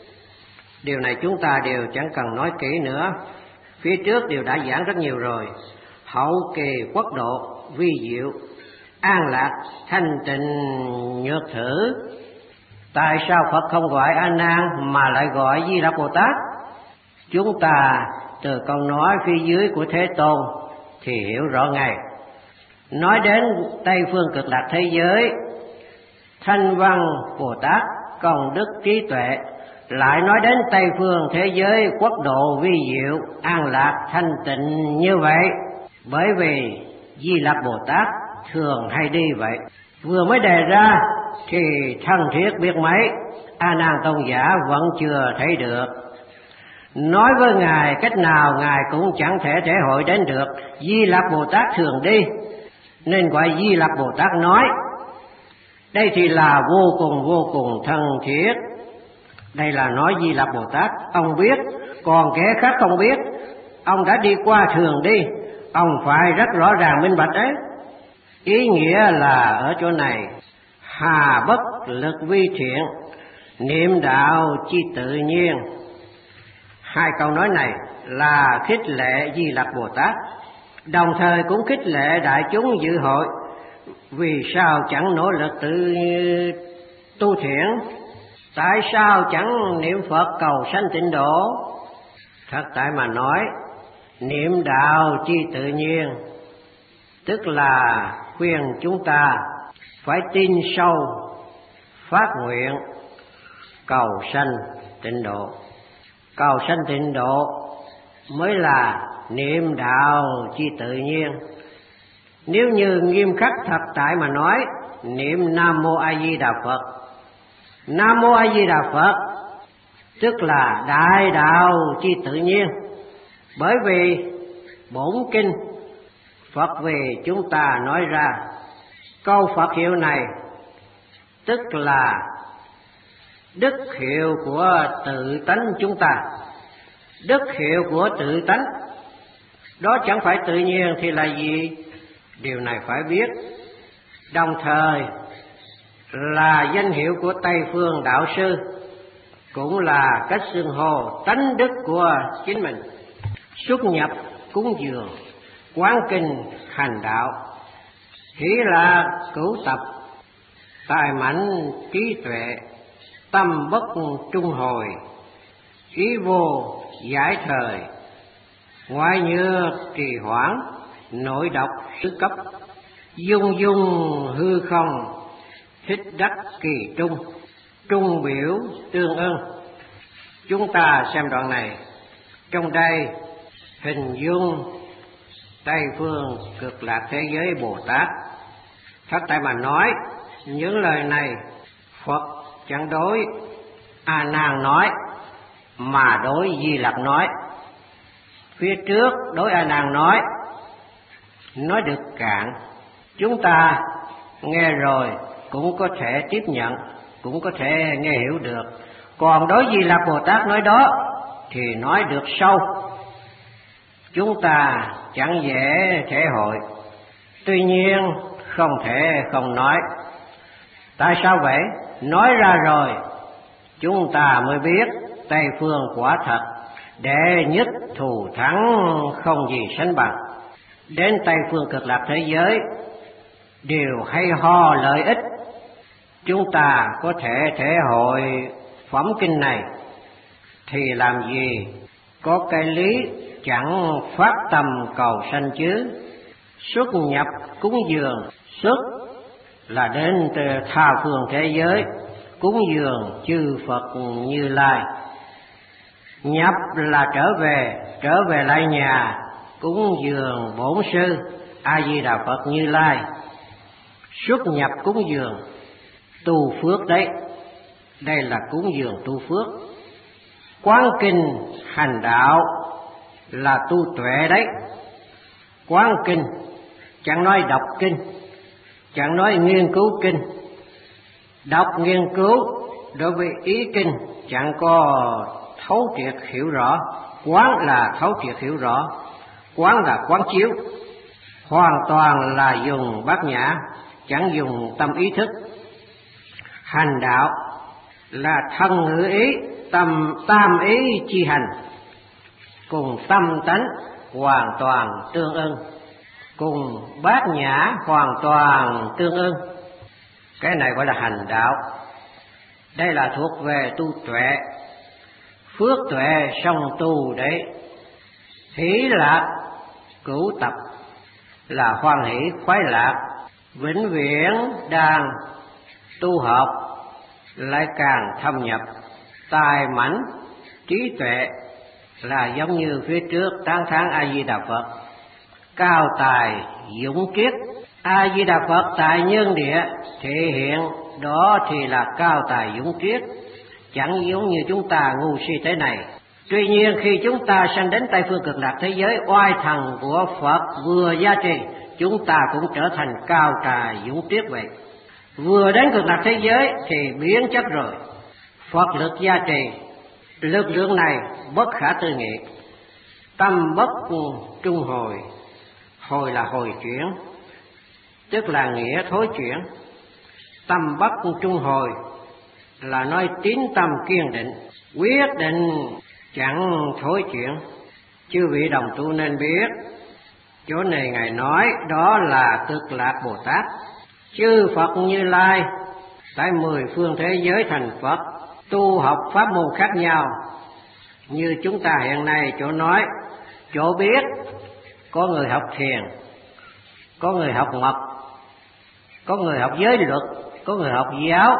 Điều này chúng ta đều chẳng cần nói kỹ nữa, phía trước đều đã giảng rất nhiều rồi. Hậu kỳ quốc độ vi diệu, an lạc thanh tịnh nhược thử. Tại sao Phật không gọi A Nan mà lại gọi Di Lặc Bồ Tát? Chúng ta từ câu nói phía dưới của Thế Tôn thì hiểu rõ ngay. Nói đến Tây phương cực lạc thế giới, Thanh Văn Bồ Tát công đức trí tuệ, lại nói đến Tây phương thế giới quốc độ vi diệu, an lạc thanh tịnh như vậy. Bởi vì Di Lặc Bồ Tát thường hay đi vậy. Vừa mới đề ra thì thân thiết biết mấy, A Nan Tôn giả vẫn chưa thấy được. Nói với Ngài cách nào Ngài cũng chẳng thể hội đến được. Di Lặc Bồ Tát thường đi, nên gọi Di Lặc Bồ Tát nói. Đây thì là vô cùng thân thiết. Đây là nói Di Lặc Bồ Tát, ông biết, còn kẻ khác không biết. Ông đã đi qua thường đi, ông phải rất rõ ràng minh bạch đấy. Ý nghĩa là ở chỗ này, hà bất lực vi thiện, niệm đạo chi tự nhiên. Hai câu nói này là khích lệ Di Lặc Bồ Tát, đồng thời cũng khích lệ đại chúng dự hội. Vì sao chẳng nỗ lực tự tu thiện? Tại sao chẳng niệm Phật cầu sanh tịnh độ? Thật tại mà nói, niệm đạo chi tự nhiên, tức là khuyên chúng ta phải tin sâu, phát nguyện cầu sanh tịnh độ. Cầu sanh tịnh độ mới là niệm đạo chi tự nhiên. Nếu như nghiêm khắc thật tại mà nói, niệm Nam Mô A Di Đà Phật. Nam Mô A Di Đà Phật tức là đại đạo chi tự nhiên. Bởi vì bổn kinh Phật về chúng ta nói ra câu Phật hiệu này, tức là đức hiệu của tự tánh chúng ta. Đức hiệu của tự tánh đó chẳng phải tự nhiên thì là gì? Điều này phải biết. Đồng thời là danh hiệu của Tây phương đạo sư, cũng là cách xưng hô tánh đức của chính mình. Xuất nhập cúng dường, quán kinh hành đạo, hỷ lạc cửu tập, tài mạnh trí tuệ, tâm bất trung hồi, ý vô giải thời, ngoại nhược trì hoãn, nội độc sức cấp, dung hư không, thích đắc kỳ trung, trung biểu tương ưng. Chúng ta xem đoạn này. Trong đây hình dung Tây phương cực lạc thế giới Bồ Tát. Thật tại mà nói, những lời này Phật chẳng đối A Nan nói, mà đối Di Lặc nói. Phía trước đối A Nan nói được cạn. Chúng ta nghe rồi cũng có thể tiếp nhận, cũng có thể nghe hiểu được. Còn đối Di Lặc Bồ Tát nói đó thì nói được sâu, chúng ta chẳng dễ thể hội. Tuy nhiên không thể không nói. Tại sao vậy? Nói ra rồi chúng ta mới biết Tây phương quả thật đệ nhất thù thắng không gì sánh bằng. Đến Tây phương cực lạc thế giới đều hay ho lợi ích, chúng ta có thể thể hội phẩm kinh này thì làm gì có cái lý chẳng phát tâm cầu sanh chứ. Xuất nhập cúng dường, xuất là đến từ tha phương thế giới cúng dường chư Phật Như Lai, nhập là trở về lại nhà cúng dường bổn sư A Di Đà Phật Như Lai. Xuất nhập cúng dường tu phước đấy, đây là cúng dường tu phước. Quán kinh hành đạo là tu tuệ đấy. Quán kinh chẳng nói đọc kinh, chẳng nói nghiên cứu kinh. Đọc nghiên cứu đối với ý kinh chẳng có thấu triệt hiểu rõ. Quán là thấu triệt hiểu rõ, quán là quán chiếu, hoàn toàn là dùng bát nhã, chẳng dùng tâm ý thức. Hành đạo là thân ngữ ý, tam ý chi hành, cùng tâm tánh hoàn toàn tương ưng, cùng bát nhã hoàn toàn tương ưng. Cái này gọi là hành đạo. Đây là thuộc về tu tuệ. Phước tuệ song tu đấy. Hỷ lạc cửu tập là hoan hỷ khoái lạc, vĩnh viễn đang tu học lại càng thâm nhập. Tài mãnh trí tuệ là giống như phía trước tán thán A Di Đà Phật. Cao tài dũng kiết, A Di Đà Phật tại nhân địa thể hiện đó thì là cao tài dũng kiết, chẳng giống như chúng ta ngu si thế này. Tuy nhiên khi chúng ta sanh đến Tây phương cực lạc thế giới, oai thần của Phật vừa gia trì, chúng ta cũng trở thành cao tài dũng kiết vậy. Vừa đến cực lạc thế giới thì biến chất rồi. Phật lực gia trì, lực lượng này bất khả tư nghị. Tâm bất trung hồi, hồi là hồi chuyển, tức là nghĩa thối chuyển. Tâm bất trung hồi là nói tín tâm kiên định, quyết định chẳng thối chuyển. Chư vị đồng tu nên biết, chỗ này Ngài nói đó là Cực Lạc Bồ Tát. Chư Phật Như Lai tại 10 phương thế giới thành Phật, tu học pháp môn khác nhau. Như chúng ta hiện nay chỗ nói, chỗ biết, có người học thiền, có người học mật, có người học giới luật, có người học giáo.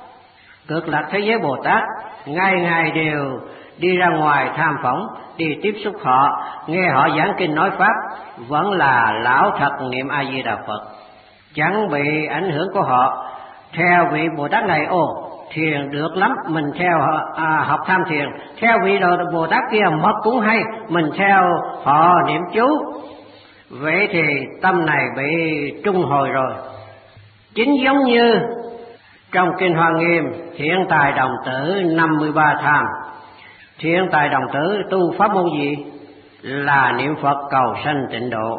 Cực lạc thế giới Bồ Tát ngày ngày đều đi ra ngoài tham phỏng, đi tiếp xúc họ, nghe họ giảng kinh nói pháp, vẫn là lão thật niệm A Di Đà Phật, chẳng bị ảnh hưởng của họ. Theo vị Bồ Tát này, thiền được lắm, mình theo học tham thiền. Theo vị Bồ Tát kia mật cũng hay, mình theo họ niệm chú. Vậy thì tâm này bị trung hồi rồi. Chính giống như trong Kinh Hoa Nghiêm, Thiện Tài Đồng Tử 53 tham. Thiện Tài Đồng Tử tu pháp môn gì? Là niệm Phật cầu sanh tịnh độ.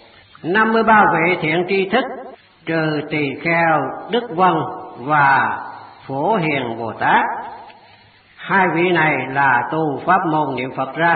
53 vị thiện tri thức, trừ Tỳ Kheo, Đức Vân và Phổ Hiền Bồ Tát, hai vị này là tu pháp môn niệm Phật ra.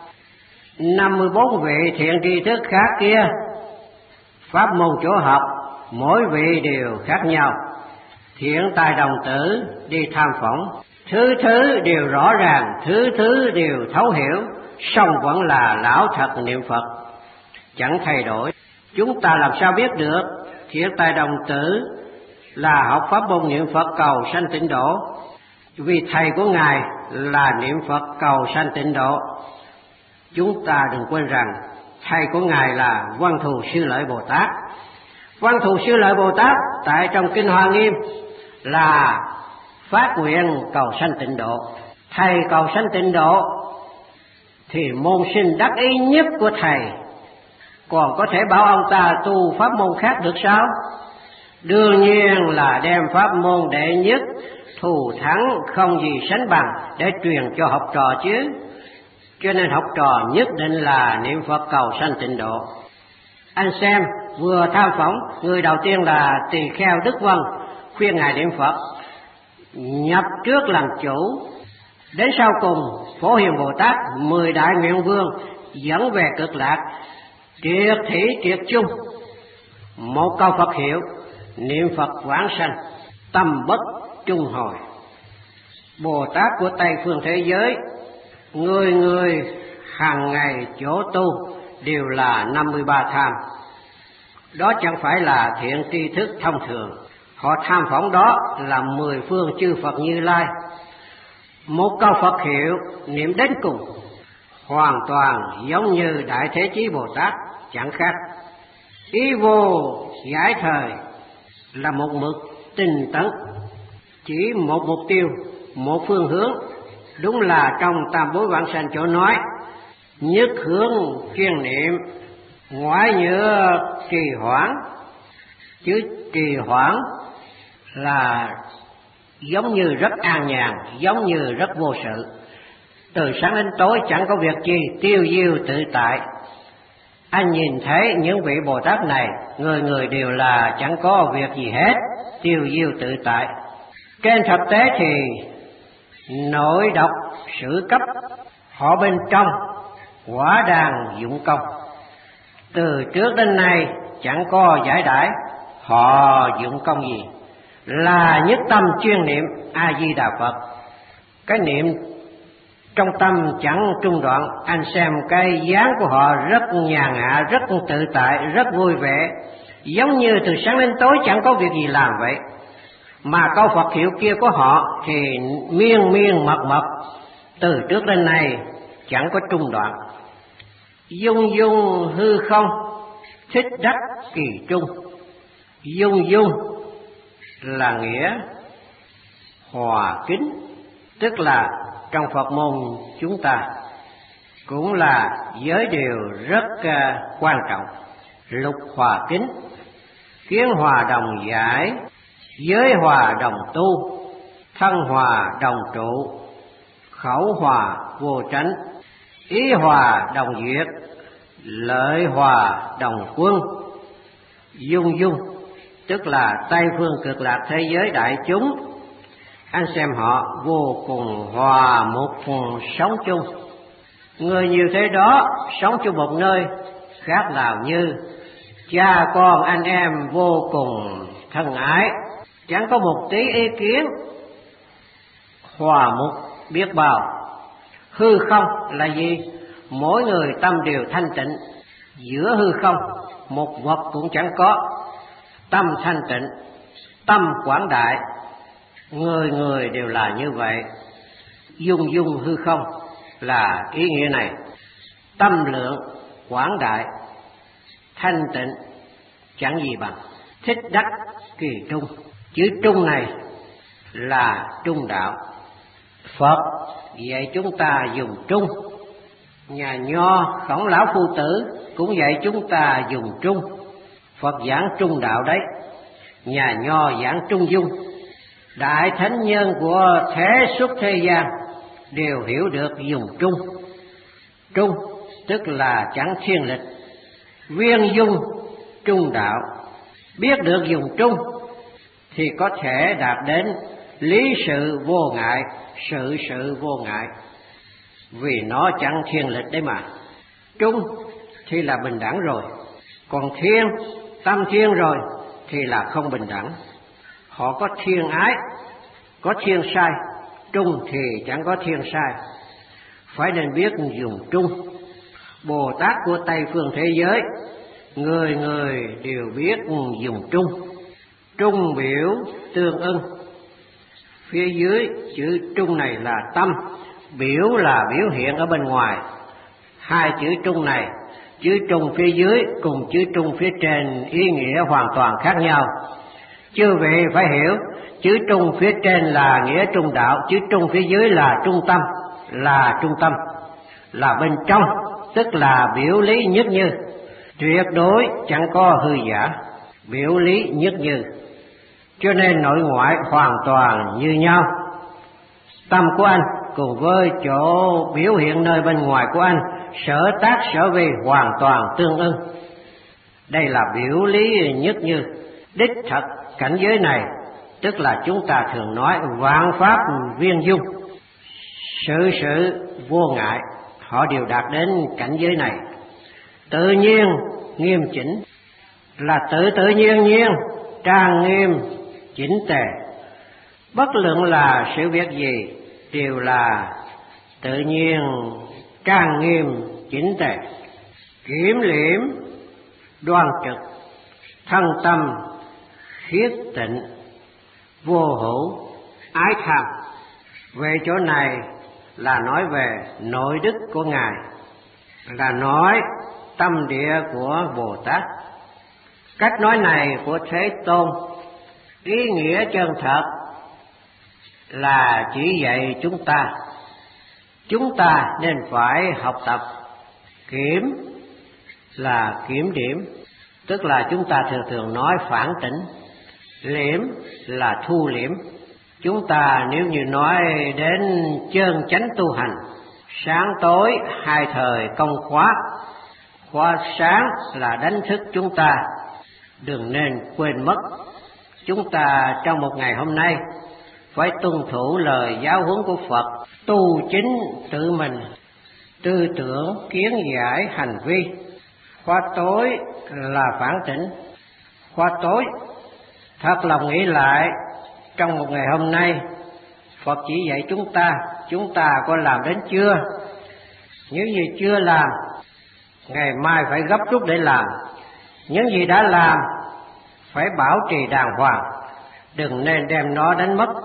54 vị thiện tri thức khác kia, pháp môn chỗ học mỗi vị đều khác nhau. Thiện Tài Đồng Tử đi tham phỏng, thứ đều rõ ràng, thứ đều thấu hiểu, song vẫn là lão thật niệm Phật, chẳng thay đổi. Chúng ta làm sao biết được? Thiện Tài Đồng Tử là học pháp môn niệm Phật cầu sanh tịnh độ, vì thầy của Ngài là niệm Phật cầu sanh tịnh độ. Chúng ta đừng quên rằng thầy của Ngài là Văn Thù Sư Lợi Bồ Tát. Văn Thù Sư Lợi Bồ Tát tại trong Kinh Hoa Nghiêm là phát nguyện cầu sanh tịnh độ. Thầy cầu sanh tịnh độ thì môn sinh đắc ý nhất của thầy còn có thể bảo ông ta tu pháp môn khác được sao? Đương nhiên là đem pháp môn đệ nhất thù thắng không gì sánh bằng để truyền cho học trò chứ. cho nên học trò nhất định là niệm Phật cầu sanh tịnh độ. Anh xem, vừa tham phỏng, người đầu tiên là tỳ kheo Đức Vân khuyên ngài niệm Phật, nhập trước làm chủ. Đến sau cùng, Phổ Hiền Bồ Tát 10 đại nguyện vương dẫn về cực lạc, triệt thủy triệt chung. Một câu Phật hiệu, niệm Phật vãng sanh, tâm bất chung hồi. Bồ Tát của Tây phương thế giới, người người hàng ngày chỗ tu đều là 53 tham. Đó chẳng phải là thiện tri thức thông thường. Họ tham phỏng đó là 10 phương chư Phật Như Lai. Một câu Phật hiệu niệm đến cùng, hoàn toàn giống như Đại Thế Chí Bồ Tát, chẳng khác. Ý vô giải thời là một mực tinh tấn, chỉ một mục tiêu, một phương hướng. Đúng là trong Tam Bối Vãng Sanh chỗ nói, nhất hướng chuyên niệm, ngoại nhựa trì hoãn. Chứ trì hoãn là giống như rất an nhàn, giống như rất vô sự. Từ sáng đến tối chẳng có việc gì, tiêu diêu tự tại. Anh nhìn thấy những vị Bồ Tát này, người người đều là chẳng có việc gì hết, tiêu diêu tự tại. Trên thực tế thì nội độc sử cấp, họ bên trong quả đàn dụng công. Từ trước đến nay chẳng có giải đãi, họ dụng công gì? Là nhất tâm chuyên niệm A Di Đà Phật. Cái niệm trong tâm chẳng trung đoạn. Anh xem cái dáng của họ rất nhàn hạ, rất tự tại, rất vui vẻ, giống như từ sáng đến tối chẳng có việc gì làm vậy. Mà câu Phật hiệu kia của họ thì miên miên mật mật, từ trước đến nay chẳng có trung đoạn. Dung dung hư không, thích đắc kỳ trung. Dung dung là nghĩa hòa kính, tức là trong Phật môn chúng ta cũng là giới điều rất quan trọng. Lục hòa kính, kiến hòa đồng giải, giới hòa đồng tu, thân hòa đồng trụ, khẩu hòa vô tránh, ý hòa đồng duyệt, lợi hòa đồng quân. Dung dung tức là Tây phương cực lạc thế giới đại chúng. Anh xem họ vô cùng hòa một sống chung. Người nhiều thế đó sống chung một nơi, khác nào như cha con anh em vô cùng thân ái, chẳng có một tí ý kiến, hòa mục biết bao. Hư không là gì? Mỗi người tâm đều thanh tịnh, giữa hư không một vật cũng chẳng có. Tâm thanh tịnh, tâm quảng đại, người người đều là như vậy. Dung dung hư không là ý nghĩa này. Tâm lượng quảng đại, thanh tịnh, chẳng gì bằng. Thích đắc kỳ trung. Chữ trung này là trung đạo. Phật dạy chúng ta dùng trung. Nhà Nho Khổng Lão Phu Tử cũng dạy chúng ta dùng trung. Phật giảng trung đạo đấy, nhà Nho giảng trung dung. Đại thánh nhân của thế xuất thế gian đều hiểu được dùng trung. Trung tức là chẳng thiên lịch, viên dung trung đạo. Biết được dùng trung thì có thể đạt đến lý sự vô ngại, sự sự vô ngại. Vì nó chẳng thiên lịch đấy mà. Trung thì là bình đẳng rồi, còn thiên, tâm thiên rồi thì là không bình đẳng. Họ có thiên ái, có thiên sai, trung thì chẳng có thiên sai. Phải nên biết dùng trung. Bồ Tát của Tây phương thế giới, người người đều biết dùng trung. Trung biểu tương ưng. Phía dưới chữ trung này là tâm, biểu là biểu hiện ở bên ngoài. Hai chữ trung này, chữ trung phía dưới cùng chữ trung phía trên ý nghĩa hoàn toàn khác nhau. Chư vị phải hiểu, chữ trung phía trên là nghĩa trung đạo, chữ trung phía dưới là trung tâm, là trung tâm, là bên trong, tức là biểu lý nhất như, tuyệt đối chẳng có hư giả, biểu lý nhất như. Cho nên nội ngoại hoàn toàn như nhau. Tâm của anh cùng với chỗ biểu hiện nơi bên ngoài của anh, sở tác sở vi hoàn toàn tương ưng. Đây là biểu lý nhất như. Đích thật cảnh giới này, tức là chúng ta thường nói vạn pháp viên dung, sự vô ngại, họ đều đạt đến cảnh giới này. Tự nhiên nghiêm chỉnh, là tự nhiên trang nghiêm chỉnh tề. Bất luận là sự việc gì đều là tự nhiên trang nghiêm chỉnh tề, kiểm liễm đoan trực, thân tâm khiết tịnh, vô hữu ái tham. Về chỗ này là nói về nội đức của Ngài, là nói tâm địa của Bồ Tát. Cách nói này của Thế Tôn ý nghĩa chân thật là chỉ dạy chúng ta nên phải học tập. Kiểm là kiểm điểm, tức là chúng ta thường nói phản tỉnh. Liễm là thu liễm. Chúng ta nếu như nói đến chân chánh tu hành, sáng tối hai thời công khóa. Khóa sáng là đánh thức chúng ta, đừng nên quên mất. Chúng ta trong một ngày hôm nay phải tuân thủ lời giáo huấn của Phật, tu chính tự mình, tư tưởng, kiến giải, hành vi. Khóa tối là phản tỉnh. Khóa tối, thật lòng nghĩ lại, trong một ngày hôm nay Phật chỉ dạy chúng ta có làm đến chưa? Những gì chưa làm, ngày mai phải gấp rút để làm. Những gì đã làm, phải bảo trì đàng hoàng, đừng nên đem nó đánh mất.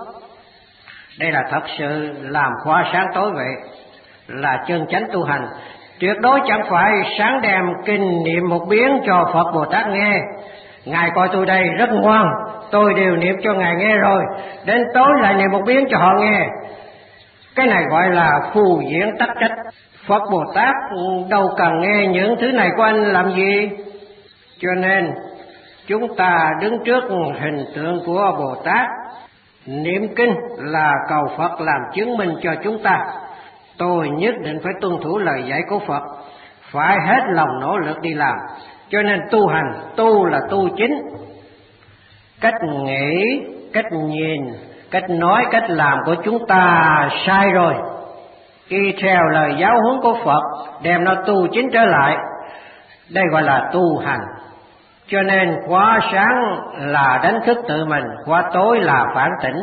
Đây là thật sự làm khóa sáng tối vậy, là chân chánh tu hành. Tuyệt đối chẳng phải sáng đem kinh niệm một biến cho Phật Bồ Tát nghe. Ngài coi tôi đây rất ngoan, tôi đều niệm cho Ngài nghe rồi, đến tối lại niệm một biến cho họ nghe. Cái này gọi là phù diễn tắc trách. Phật Bồ Tát đâu cần nghe những thứ này của anh làm gì. Cho nên chúng ta đứng trước hình tượng của Bồ Tát, niệm kinh là cầu Phật làm chứng minh cho chúng ta. Tôi nhất định phải tuân thủ lời dạy của Phật, phải hết lòng nỗ lực đi làm. Cho nên tu hành, tu là tu chính. Cách nghĩ, cách nhìn, cách nói, cách làm của chúng ta sai rồi. Y theo lời giáo huấn của Phật, đem nó tu chính trở lại, đây gọi là tu hành. Cho nên khóa sáng là đánh thức tự mình, khóa tối là phản tỉnh.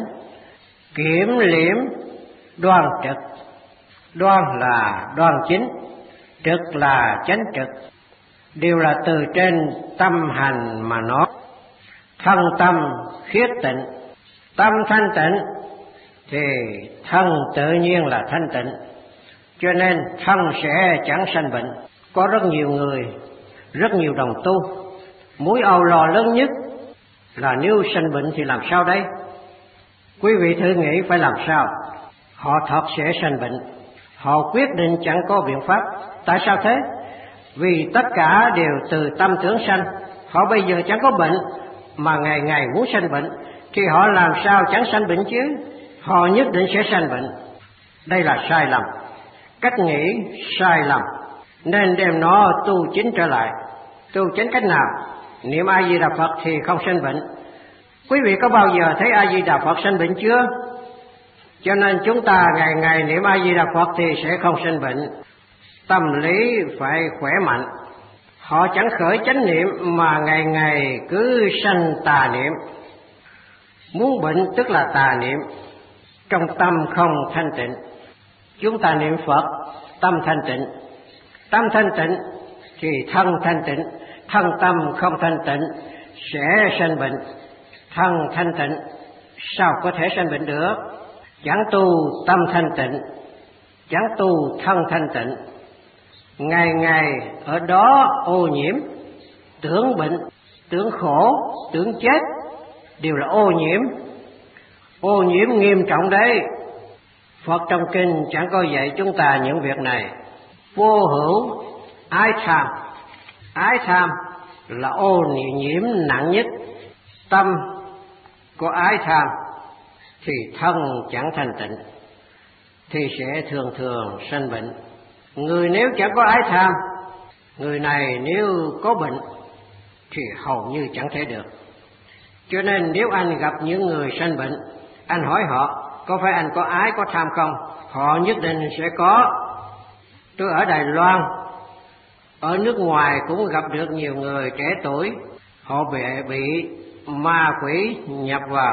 Kiểm liễm đoan trực, đoan là đoan chính, trực là chánh trực, đều là từ trên tâm hành mà nói. Thân tâm khiết tịnh, tâm thanh tịnh thì thân tự nhiên là thanh tịnh, cho nên thân sẽ chẳng sanh bệnh. Có rất nhiều người, rất nhiều đồng tu, mối âu lo lớn nhất là nếu sanh bệnh thì làm sao đây? Quý vị thử nghĩ phải làm sao? Họ thật sẽ sanh bệnh, họ quyết định chẳng có biện pháp. Tại sao thế? Vì tất cả đều từ tâm tưởng sanh. Họ bây giờ chẳng có bệnh, mà ngày ngày muốn sanh bệnh, thì họ làm sao chẳng sanh bệnh chứ? Họ nhất định sẽ sanh bệnh. Đây là sai lầm, cách nghĩ sai lầm, nên đem nó tu chính trở lại. Tu chính cách nào? Niệm A Di Đà Phật thì không sanh bệnh. Quý vị có bao giờ thấy A Di Đà Phật sanh bệnh chưa? Cho nên chúng ta ngày ngày niệm A Di Đà Phật thì sẽ không sanh bệnh. Tâm lý phải khỏe mạnh. Họ chẳng khởi chánh niệm mà ngày ngày cứ sanh tà niệm. Muốn bệnh tức là tà niệm, trong tâm không thanh tịnh. Chúng ta niệm Phật, tâm thanh tịnh. Tâm thanh tịnh thì thân thanh tịnh, thân tâm không thanh tịnh sẽ sanh bệnh. Thân thanh tịnh sao có thể sanh bệnh được? Chẳng tu tâm thanh tịnh, chẳng tu thân thanh tịnh, ngày ngày ở đó ô nhiễm, tưởng bệnh, tưởng khổ, tưởng chết, đều là ô nhiễm nghiêm trọng đấy. Phật trong kinh chẳng có dạy chúng ta những việc này. Vô hữu ái tham, ái tham là ô nhiễm nặng nhất. Tâm có ái tham thì thân chẳng thanh tịnh. thì sẽ thường thường sanh bệnh. Người nếu chẳng có ái tham, người này nếu có bệnh thì hầu như chẳng thể được. Cho nên nếu anh gặp những người sanh bệnh, anh hỏi họ có phải anh có ái có tham không? Họ nhất định sẽ có. Tôi ở Đài Loan, ở nước ngoài cũng gặp được nhiều người trẻ tuổi, họ bị ma quỷ nhập vào,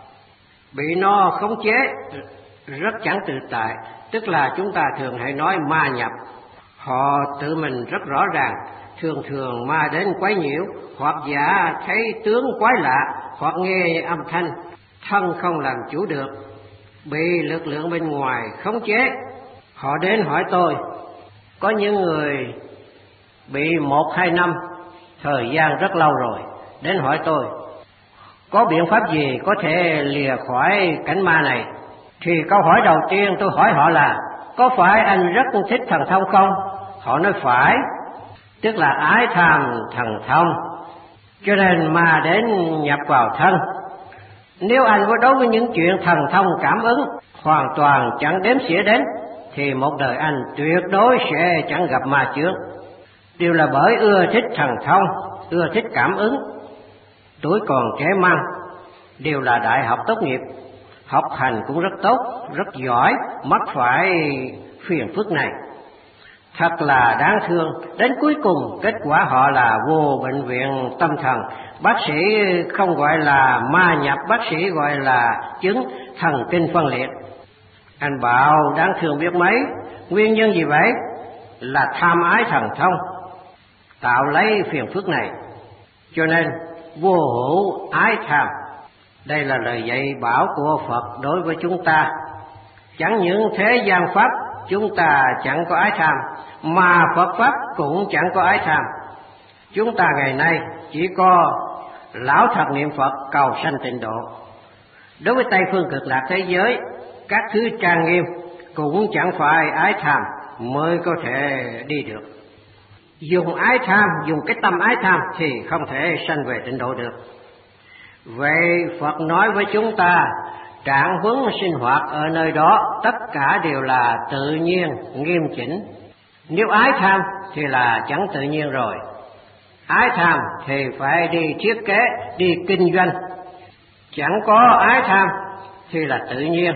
bị nó khống chế rất chẳng tự tại, tức là chúng ta thường hay nói ma nhập. Họ tự mình rất rõ ràng, thường thường ma đến quấy nhiễu, hoặc giả thấy tướng quái lạ, hoặc nghe âm thanh, thân không làm chủ được, bị lực lượng bên ngoài khống chế. Họ đến hỏi tôi, có những người bị 1-2 năm, thời gian rất lâu rồi, đến hỏi tôi có biện pháp gì có thể lìa khỏi cảnh ma này. Thì câu hỏi đầu tiên tôi hỏi họ là có phải anh rất thích thần thông không? Họ nói phải, tức là ái tham thần thông, cho nên ma đến nhập vào thân. Nếu anh có đối với những chuyện thần thông cảm ứng hoàn toàn chẳng đếm xỉa đến, thì một đời anh tuyệt đối sẽ chẳng gặp ma chướng. Đều là bởi ưa thích thần thông, ưa thích cảm ứng. Tuổi còn trẻ măng, đều là đại học tốt nghiệp, học hành cũng rất tốt, rất giỏi, mắc phải phiền phức này. Thật là đáng thương, đến cuối cùng kết quả họ là vô bệnh viện tâm thần. Bác sĩ không gọi là ma nhập, bác sĩ gọi là chứng thần kinh phân liệt. Anh bảo đáng thương biết mấy, nguyên nhân gì vậy? Là tham ái thần thông, tạo lấy phiền phức này. Cho nên vô hữu ái tham. Đây là lời dạy bảo của Phật đối với chúng ta. Chẳng những thế gian pháp chúng ta chẳng có ái tham, mà Phật pháp cũng chẳng có ái tham. Chúng ta ngày nay chỉ có lão thật niệm Phật cầu sanh tịnh độ. Đối với Tây phương cực lạc thế giới, các thứ trang nghiêm cũng chẳng phải ái tham mới có thể đi được. Dùng ái tham, dùng cái tâm ái tham thì không thể sanh về tịnh độ được. Vậy Phật nói với chúng ta, trạng huống sinh hoạt ở nơi đó tất cả đều là tự nhiên, nghiêm chỉnh. Nếu ái tham thì là chẳng tự nhiên rồi. Ái tham thì phải đi thiết kế, đi kinh doanh. Chẳng có ái tham thì là tự nhiên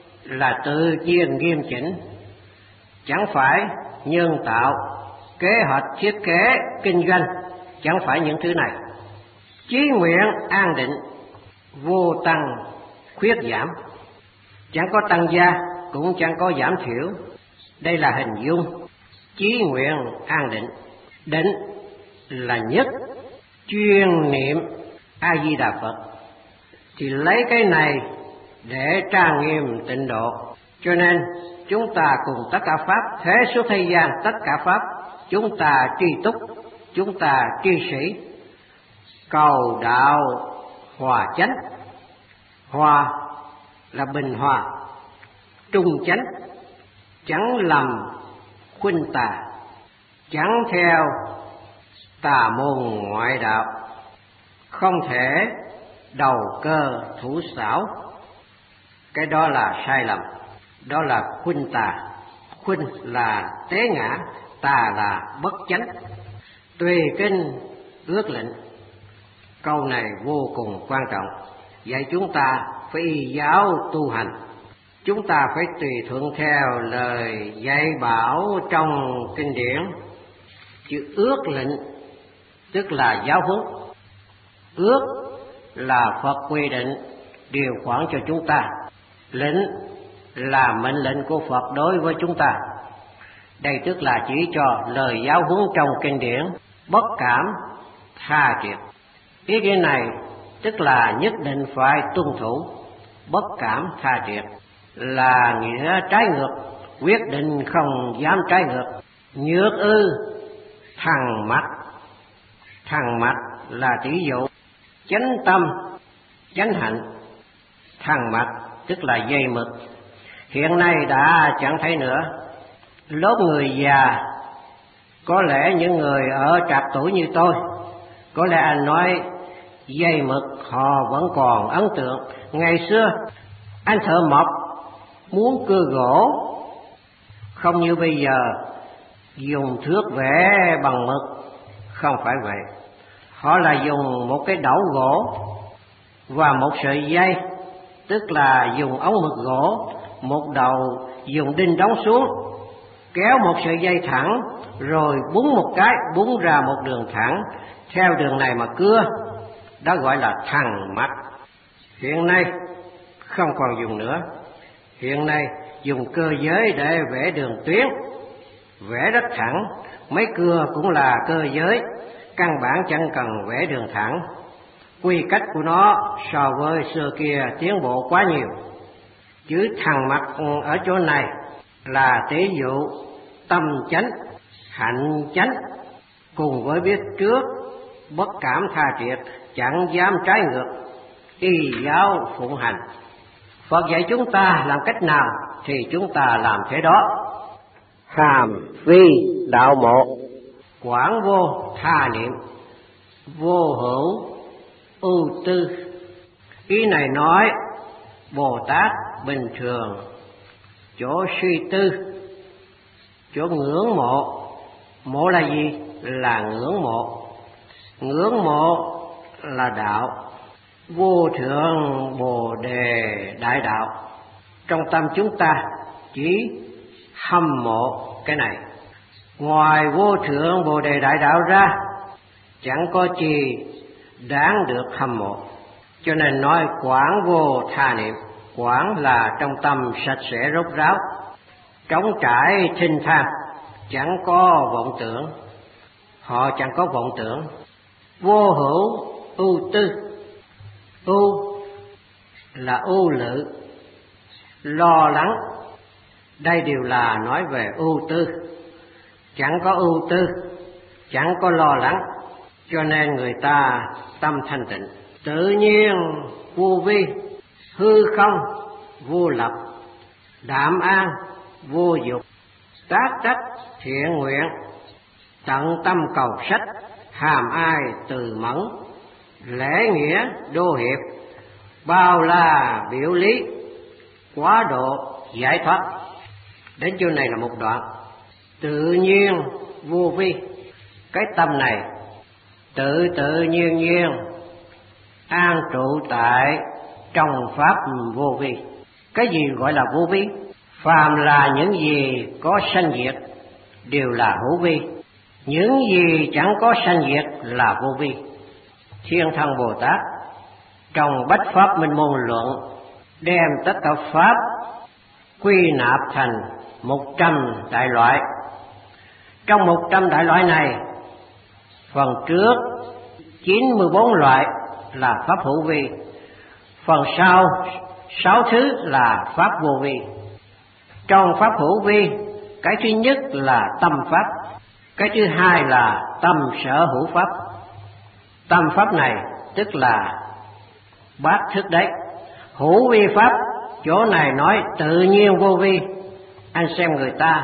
nghiêm chỉnh. Chẳng phải nhân tạo, kế hoạch thiết kế, kinh doanh, chẳng phải những thứ này. Chí nguyện an định, vô tăng khuyết giảm, chẳng có tăng gia cũng chẳng có giảm thiểu. Đây là hình dung chí nguyện an định. Định là nhất, chuyên niệm A Di Đà Phật, thì lấy cái này để trang nghiêm tịnh độ. Cho nên chúng ta cùng tất cả pháp thế số thế gian, tất cả pháp chúng ta tri túc, chúng ta tri sĩ, cầu đạo hòa chánh. Hòa là bình hòa, trung chánh, chẳng lầm khuynh tà, chẳng theo tà môn ngoại đạo, không thể đầu cơ thủ xảo. Cái đó là sai lầm, đó là khuynh tà. Khuynh là tế ngã, tà là bất chánh. Tùy kinh ước lệnh, câu này vô cùng quan trọng, dạy chúng ta phải y giáo tu hành. Chúng ta phải tùy thuận theo lời dạy bảo trong kinh điển. Chữ ước lệnh tức là giáo huấn. Ước là Phật quy định điều khoản cho chúng ta, lệnh là mệnh lệnh của Phật đối với chúng ta. Đây tức là chỉ cho lời giáo huấn trong kinh điển, bất cảm tha triệt. Ý nghĩa này tức là nhất định phải tuân thủ. Bất cảm tha triệt là nghĩa trái ngược, quyết định không dám trái ngược. Nhược ư thằng mặt. Thằng mặt là tỷ dụ chánh tâm, chánh hạnh. Thằng mặt tức là dây mực, hiện nay đã chẳng thấy nữa. Lớp người già, có lẽ những người ở trạc tuổi như tôi, có lẽ anh nói dây mực họ vẫn còn ấn tượng. Ngày xưa anh thợ mộc muốn cưa gỗ, không như bây giờ dùng thước vẽ bằng mực, không phải vậy. Họ là dùng một cái đẩu gỗ và một sợi dây, tức là dùng ống mực gỗ, một đầu dùng đinh đóng xuống, kéo một sợi dây thẳng, rồi búng một cái, búng ra một đường thẳng, theo đường này mà cưa, đó gọi là thằn mắt. Hiện nay không còn dùng nữa, hiện nay dùng cơ giới để vẽ đường tuyến, vẽ rất thẳng, mấy cưa cũng là cơ giới, căn bản chẳng cần vẽ đường thẳng. Quy cách của nó so với xưa kia tiến bộ quá nhiều. Chữ thằn mặt ở chỗ này là tỷ dụ tâm chánh, hạnh chánh, cùng với biết trước, bất cảm tha triệt, chẳng dám trái ngược, y giáo phụng hành. Phật dạy chúng ta làm cách nào thì chúng ta làm thế đó. Hàm vi đạo một, quảng vô tha niệm, vô hữu ưu tư. Ý này nói Bồ Tát bình thường chỗ suy tư, chỗ ngưỡng mộ. Mộ là gì? Là ngưỡng mộ. Ngưỡng mộ là đạo, vô thượng Bồ Đề đại đạo. Trong tâm chúng ta chỉ hâm mộ cái này. Ngoài vô thượng Bồ Đề đại đạo ra, chẳng có chi đáng được hâm mộ. Cho nên nói quảng vô tha niệm. Quảng là trong tâm sạch sẽ rốt ráo, trống trải thinh thang, chẳng có vọng tưởng. Họ chẳng có vọng tưởng. Vô hữu ưu tư. Ưu là ưu lự, lo lắng. Đây đều là nói về ưu tư. Chẳng có ưu tư, chẳng có lo lắng, cho nên người ta tâm thanh tịnh. Tự nhiên vô vi, hư không vô lập, đạm an vô dục, tác trách thiện nguyện, tận tâm cầu sách, hàm ai từ mẫn, lễ nghĩa đô hiệp, bao la biểu lý, quá độ giải thoát. Đến chương này là một đoạn. Tự nhiên vô vi, cái tâm này tự tự nhiên nhiên an trụ tại trong pháp vô vi. Cái gì gọi là vô vi? Phàm là những gì có sanh diệt đều là hữu vi, những gì chẳng có sanh diệt là vô vi. Thiên Thân Bồ Tát trong Bách Pháp Minh Môn Luận đem tất cả pháp quy nạp thành 100 đại loại. Trong 100 đại loại này, phần trước 94 loại là pháp hữu vi, phần sau 6 thứ là pháp vô vi. Trong pháp hữu vi, cái thứ nhất là tâm pháp, cái thứ hai là tâm sở hữu pháp. Tâm pháp này tức là bát thức đấy. Hữu vi pháp, chỗ này nói tự nhiên vô vi. Anh xem người ta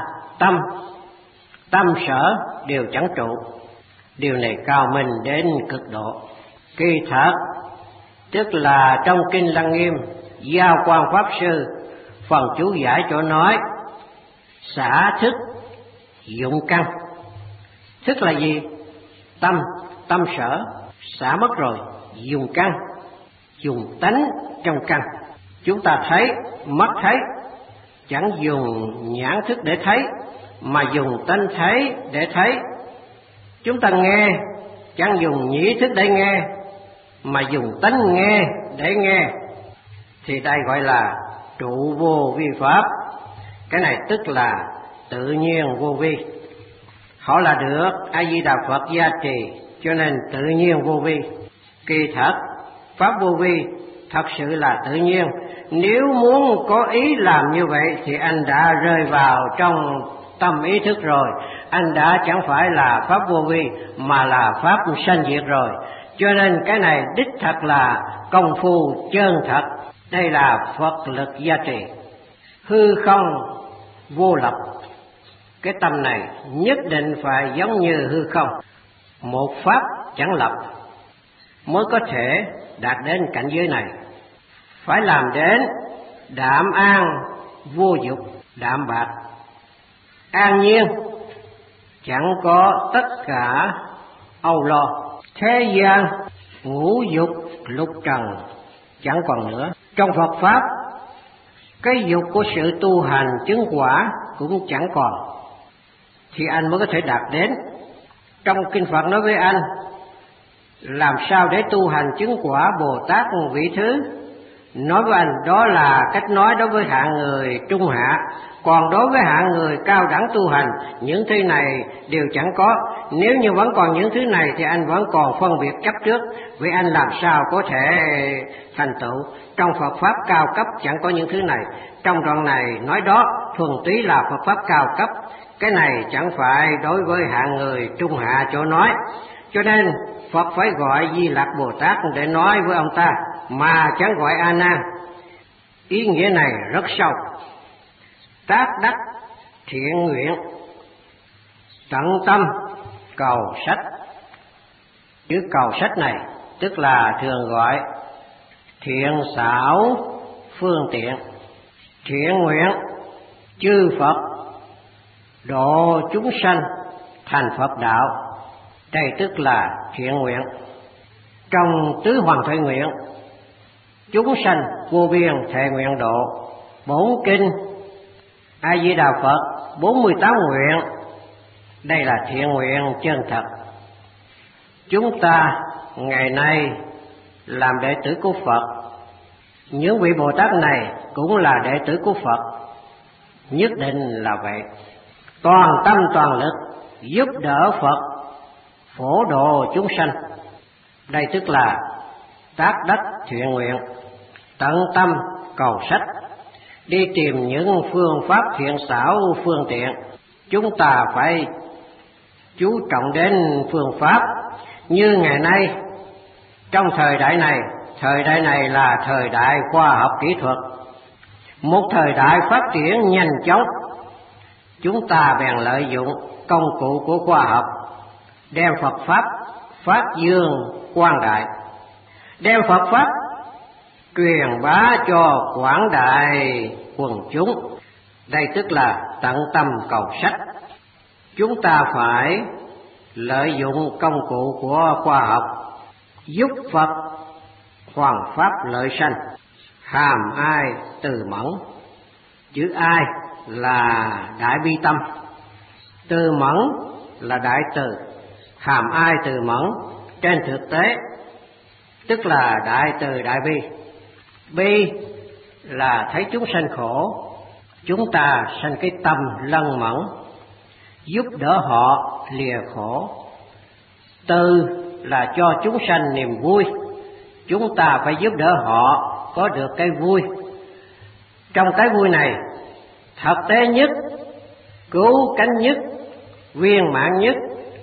tâm sở đều chẳng trụ. Điều này cao minh đến cực độ. Kỳ thật tức là trong Kinh Lăng Nghiêm, Giao Quan Pháp Sư phần chú giải chỗ nói xả thức dụng căn. Thức là gì? Tâm sở xả mất rồi, dùng căn, dùng tánh trong căn. Chúng ta thấy, mắt thấy, chẳng dùng nhãn thức để thấy, mà dùng tánh thấy để thấy. Chúng ta nghe, chẳng dùng nhĩ thức để nghe, mà dùng tánh nghe để nghe. Thì đây gọi là trụ vô vi pháp. Cái này tức là tự nhiên vô vi. Họ là được A Di Đà Phật gia trì, cho nên tự nhiên vô vi. Kỳ thật pháp vô vi thật sự là tự nhiên. Nếu muốn có ý làm như vậy thì anh đã rơi vào trong tâm ý thức rồi. Anh đã chẳng phải là pháp vô vi mà là pháp sanh diệt rồi. Cho nên cái này đích thật là công phu chân thật. Đây là Phật lực gia trì. Hư không vô lập. Cái tâm này nhất định phải giống như hư không, một pháp chẳng lập, mới có thể đạt đến cảnh giới này. Phải làm đến đạm an vô dục, đạm bạc, an nhiên, chẳng có tất cả âu lo. Thế gian ngũ dục lục trần chẳng còn nữa. Trong Phật Pháp, cái dục của sự tu hành chứng quả cũng chẳng còn, thì anh mới có thể đạt đến. Trong Kinh Phật nói với anh, làm sao để tu hành chứng quả Bồ Tát vị thứ, nói với anh đó là cách nói đối với hạng người trung hạ, còn đối với hạng người cao đẳng tu hành, những thứ này đều chẳng có. Nếu như vẫn còn những thứ này thì anh vẫn còn phân biệt chấp trước, vì anh làm sao có thể thành tựu. Trong Phật Pháp cao cấp chẳng có những thứ này. Trong đoạn này nói đó thuần túy là Phật Pháp cao cấp, cái này chẳng phải đối với hạng người trung hạ chỗ nói. Cho nên Phật phải gọi Di Lặc Bồ Tát để nói với ông ta, mà chẳng gọi A Nan. Ý nghĩa này rất sâu. Tác đắc thiện nguyện, tận tâm cầu sách. Chữ cầu sách này tức là thường gọi thiện xảo phương tiện. Thiện nguyện chư Phật độ chúng sanh thành Phật đạo, đây tức là thiện nguyện. Trong tứ hoàng thệ nguyện, chúng sanh vô biên thệ nguyện độ. Bổn kinh A Di Đà Phật 48 nguyện, đây là thiện nguyện chân thật. Chúng ta ngày nay làm đệ tử của Phật, những vị Bồ Tát này cũng là đệ tử của Phật, nhất định là vậy. Toàn tâm toàn lực giúp đỡ Phật phổ độ chúng sanh, đây tức là tác đắc thiện nguyện, tận tâm cầu sách, đi tìm những phương pháp thiện xảo phương tiện. Chúng ta phải chú trọng đến phương pháp. Như ngày nay, trong thời đại này là thời đại khoa học kỹ thuật, một thời đại phát triển nhanh chóng. Chúng ta bèn lợi dụng công cụ của khoa học, đem Phật Pháp phát dương quang đại, đem Phật Pháp truyền bá cho quảng đại quần chúng, đây tức là tận tâm cầu sách. Chúng ta phải lợi dụng công cụ của khoa học, giúp Phật hoàn pháp lợi sanh. Hàm ai từ mẫn, chữ ai là đại bi tâm, từ mẫn là đại từ. Hàm ai từ mẫn trên thực tế tức là đại từ đại bi. Bi là thấy chúng sanh khổ, chúng ta sanh cái tâm lân mẫn, giúp đỡ họ lìa khổ. Từ là cho chúng sanh niềm vui, chúng ta phải giúp đỡ họ có được cái vui. Trong cái vui này, thực tế nhất, cứu cánh nhất, viên mãn nhất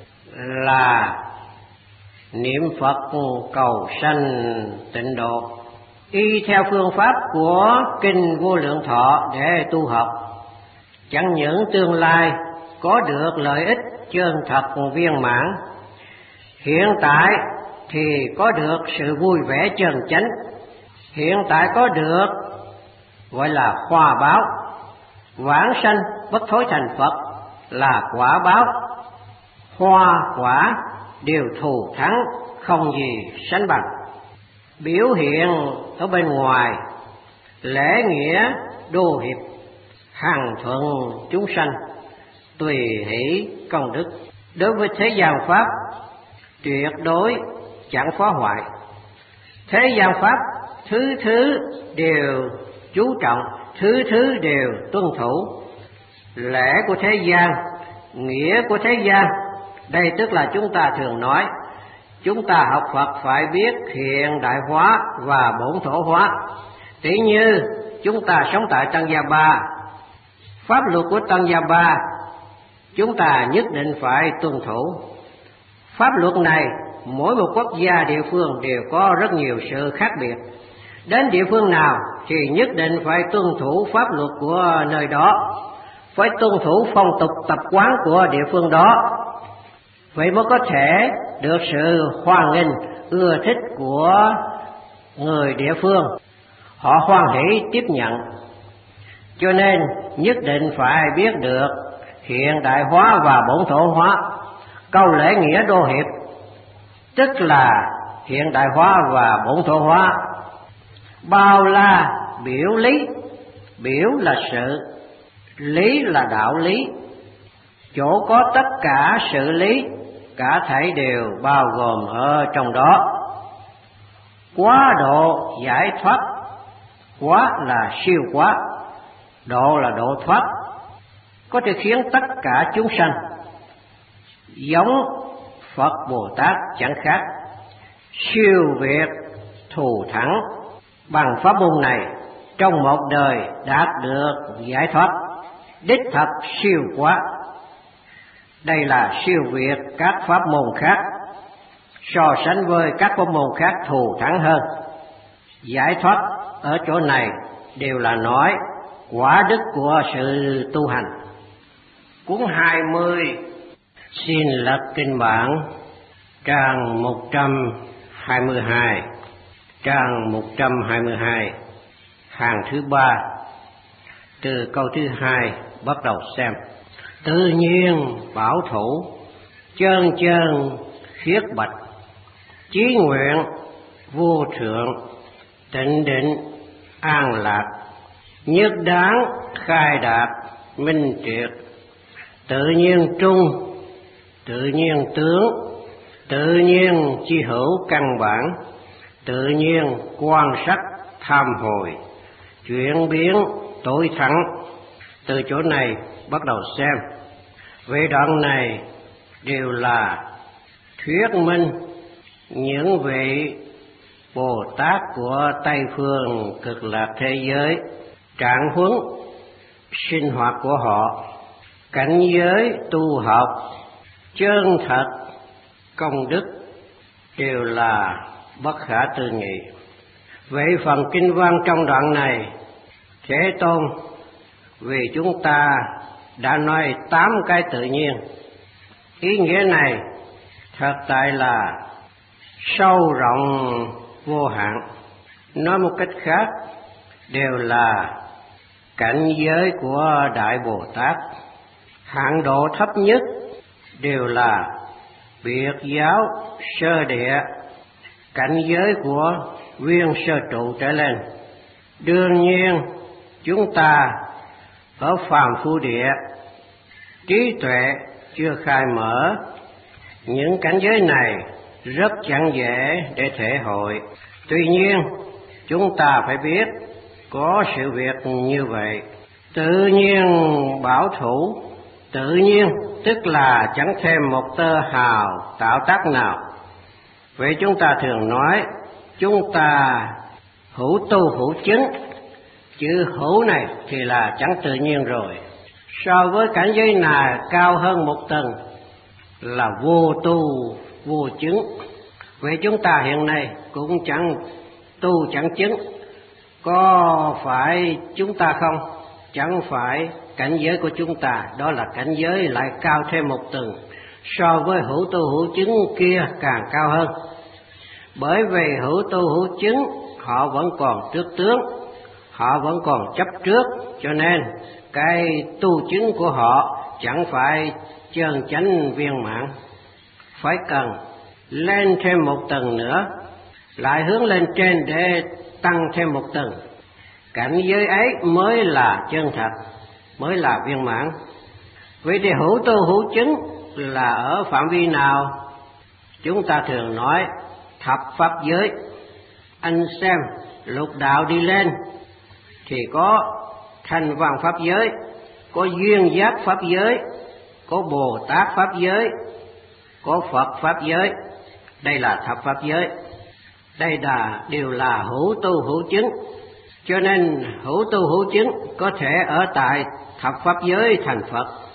là niệm Phật cầu sanh tịnh độ, y theo phương pháp của Kinh Vô Lượng Thọ để tu học. Chẳng những tương lai có được lợi ích chân thật viên mãn, hiện tại thì có được sự vui vẻ chân chánh. Hiện tại có được gọi là khoa báo, vãng sanh bất thối thành Phật là quả báo. Hoa quả đều thù thắng, không gì sánh bằng. Biểu hiện ở bên ngoài, lễ nghĩa đô hiệp, hằng thuận chúng sanh, tùy hỷ công đức. Đối với thế gian pháp, tuyệt đối chẳng phá hoại. Thế gian pháp thứ thứ đều chú trọng, thứ thứ đều tuân thủ. Lễ của thế gian, nghĩa của thế gian, đây tức là chúng ta thường nói, chúng ta học Phật phải biết hiện đại hóa và bổn thổ hóa. Tỷ như chúng ta sống tại Tăng Gia Ba, pháp luật của Tăng Gia Ba chúng ta nhất định phải tuân thủ. Pháp luật này mỗi một quốc gia địa phương đều có rất nhiều sự khác biệt. Đến địa phương nào thì nhất định phải tuân thủ pháp luật của nơi đó, phải tuân thủ phong tục tập quán của địa phương đó, vậy mới có thể được sự hoan nghênh ưa thích của người địa phương, họ hoan hỷ tiếp nhận. Cho nên nhất định phải biết được hiện đại hóa và bổn thổ hóa. Câu lễ nghĩa đô hiệp tức là hiện đại hóa và bổn thổ hóa. Bao la biểu lý, biểu là sự, lý là đạo lý. Chỗ có tất cả sự lý, cả thảy đều bao gồm ở trong đó. Quá độ giải thoát, quá là siêu quá, độ là độ thoát, có thể khiến tất cả chúng sanh giống Phật Bồ Tát chẳng khác. Siêu việt thù thắng bằng pháp môn này trong một đời đạt được giải thoát, đích thật siêu quá. Đây là siêu việt các pháp môn khác, so sánh với các pháp môn khác thù thắng hơn. Giải thoát ở chỗ này đều là nói quả đức của sự tu hành. Cuốn 20 xin lật kinh bản trang 122, trang 122, hàng thứ 3, từ câu thứ 2 bắt đầu xem. Tự nhiên bảo thủ, chân chân khiết bạch, chí nguyện vô thượng, tịnh định an lạc, nhất đáng khai đạt minh triệt, tự nhiên trung, tự nhiên tướng, tự nhiên chi hữu căn bản, tự nhiên quan sát tham hồi, chuyển biến tối thắng. Từ chỗ này bắt đầu xem. Về đoạn này đều là thuyết minh những vị Bồ Tát của Tây phương cực lạc thế giới, trạng huấn sinh hoạt của họ, cảnh giới tu học, chân thật, công đức đều là bất khả tư nghị. Vậy phần kinh văn trong đoạn này, Thế Tôn vì chúng ta đã nói 8 cái tự nhiên. Ý nghĩa này thật tại là sâu rộng vô hạn. Nói một cách khác, đều là cảnh giới của Đại Bồ Tát. Hạng độ thấp nhất đều là biệt giáo sơ địa, cảnh giới của viên sơ trụ trở lên. Đương nhiên chúng ta ở phàm phu địa, trí tuệ chưa khai mở, những cảnh giới này rất chẳng dễ để thể hội. Tuy nhiên chúng ta phải biết có sự việc như vậy. Tự nhiên bảo thủ, tự nhiên tức là chẳng thêm một tơ hào tạo tác nào. Vậy chúng ta thường nói chúng ta hữu tu hữu chứng. Chữ hữu này thì là chẳng tự nhiên rồi. So với cảnh giới này cao hơn một tầng là vô tu vô chứng. Vậy chúng ta hiện nay cũng chẳng tu chẳng chứng. Có phải chúng ta không? Chẳng phải cảnh giới của chúng ta, đó là cảnh giới lại cao thêm một tầng, so với hữu tu hữu chứng kia càng cao hơn. Bởi vì hữu tu hữu chứng họ vẫn còn trước tướng, họ vẫn còn chấp trước, cho nên cái tu chứng của họ chẳng phải chân chánh viên mãn. Phải cần lên thêm một tầng nữa, lại hướng lên trên để tăng thêm một tầng. Cảnh giới ấy mới là chân thật, mới là viên mãn. Vậy thì hữu tu hữu chứng là ở phạm vi nào? Chúng ta thường nói thập pháp giới. Anh xem lục đạo đi lên thì có thành văn pháp giới, có duyên giác pháp giới, có Bồ Tát pháp giới, có Phật pháp giới. Đây là thập pháp giới. Đây đều là hữu tu hữu chứng. Cho nên hữu tu hữu chứng có thể ở tại thập pháp giới thành Phật,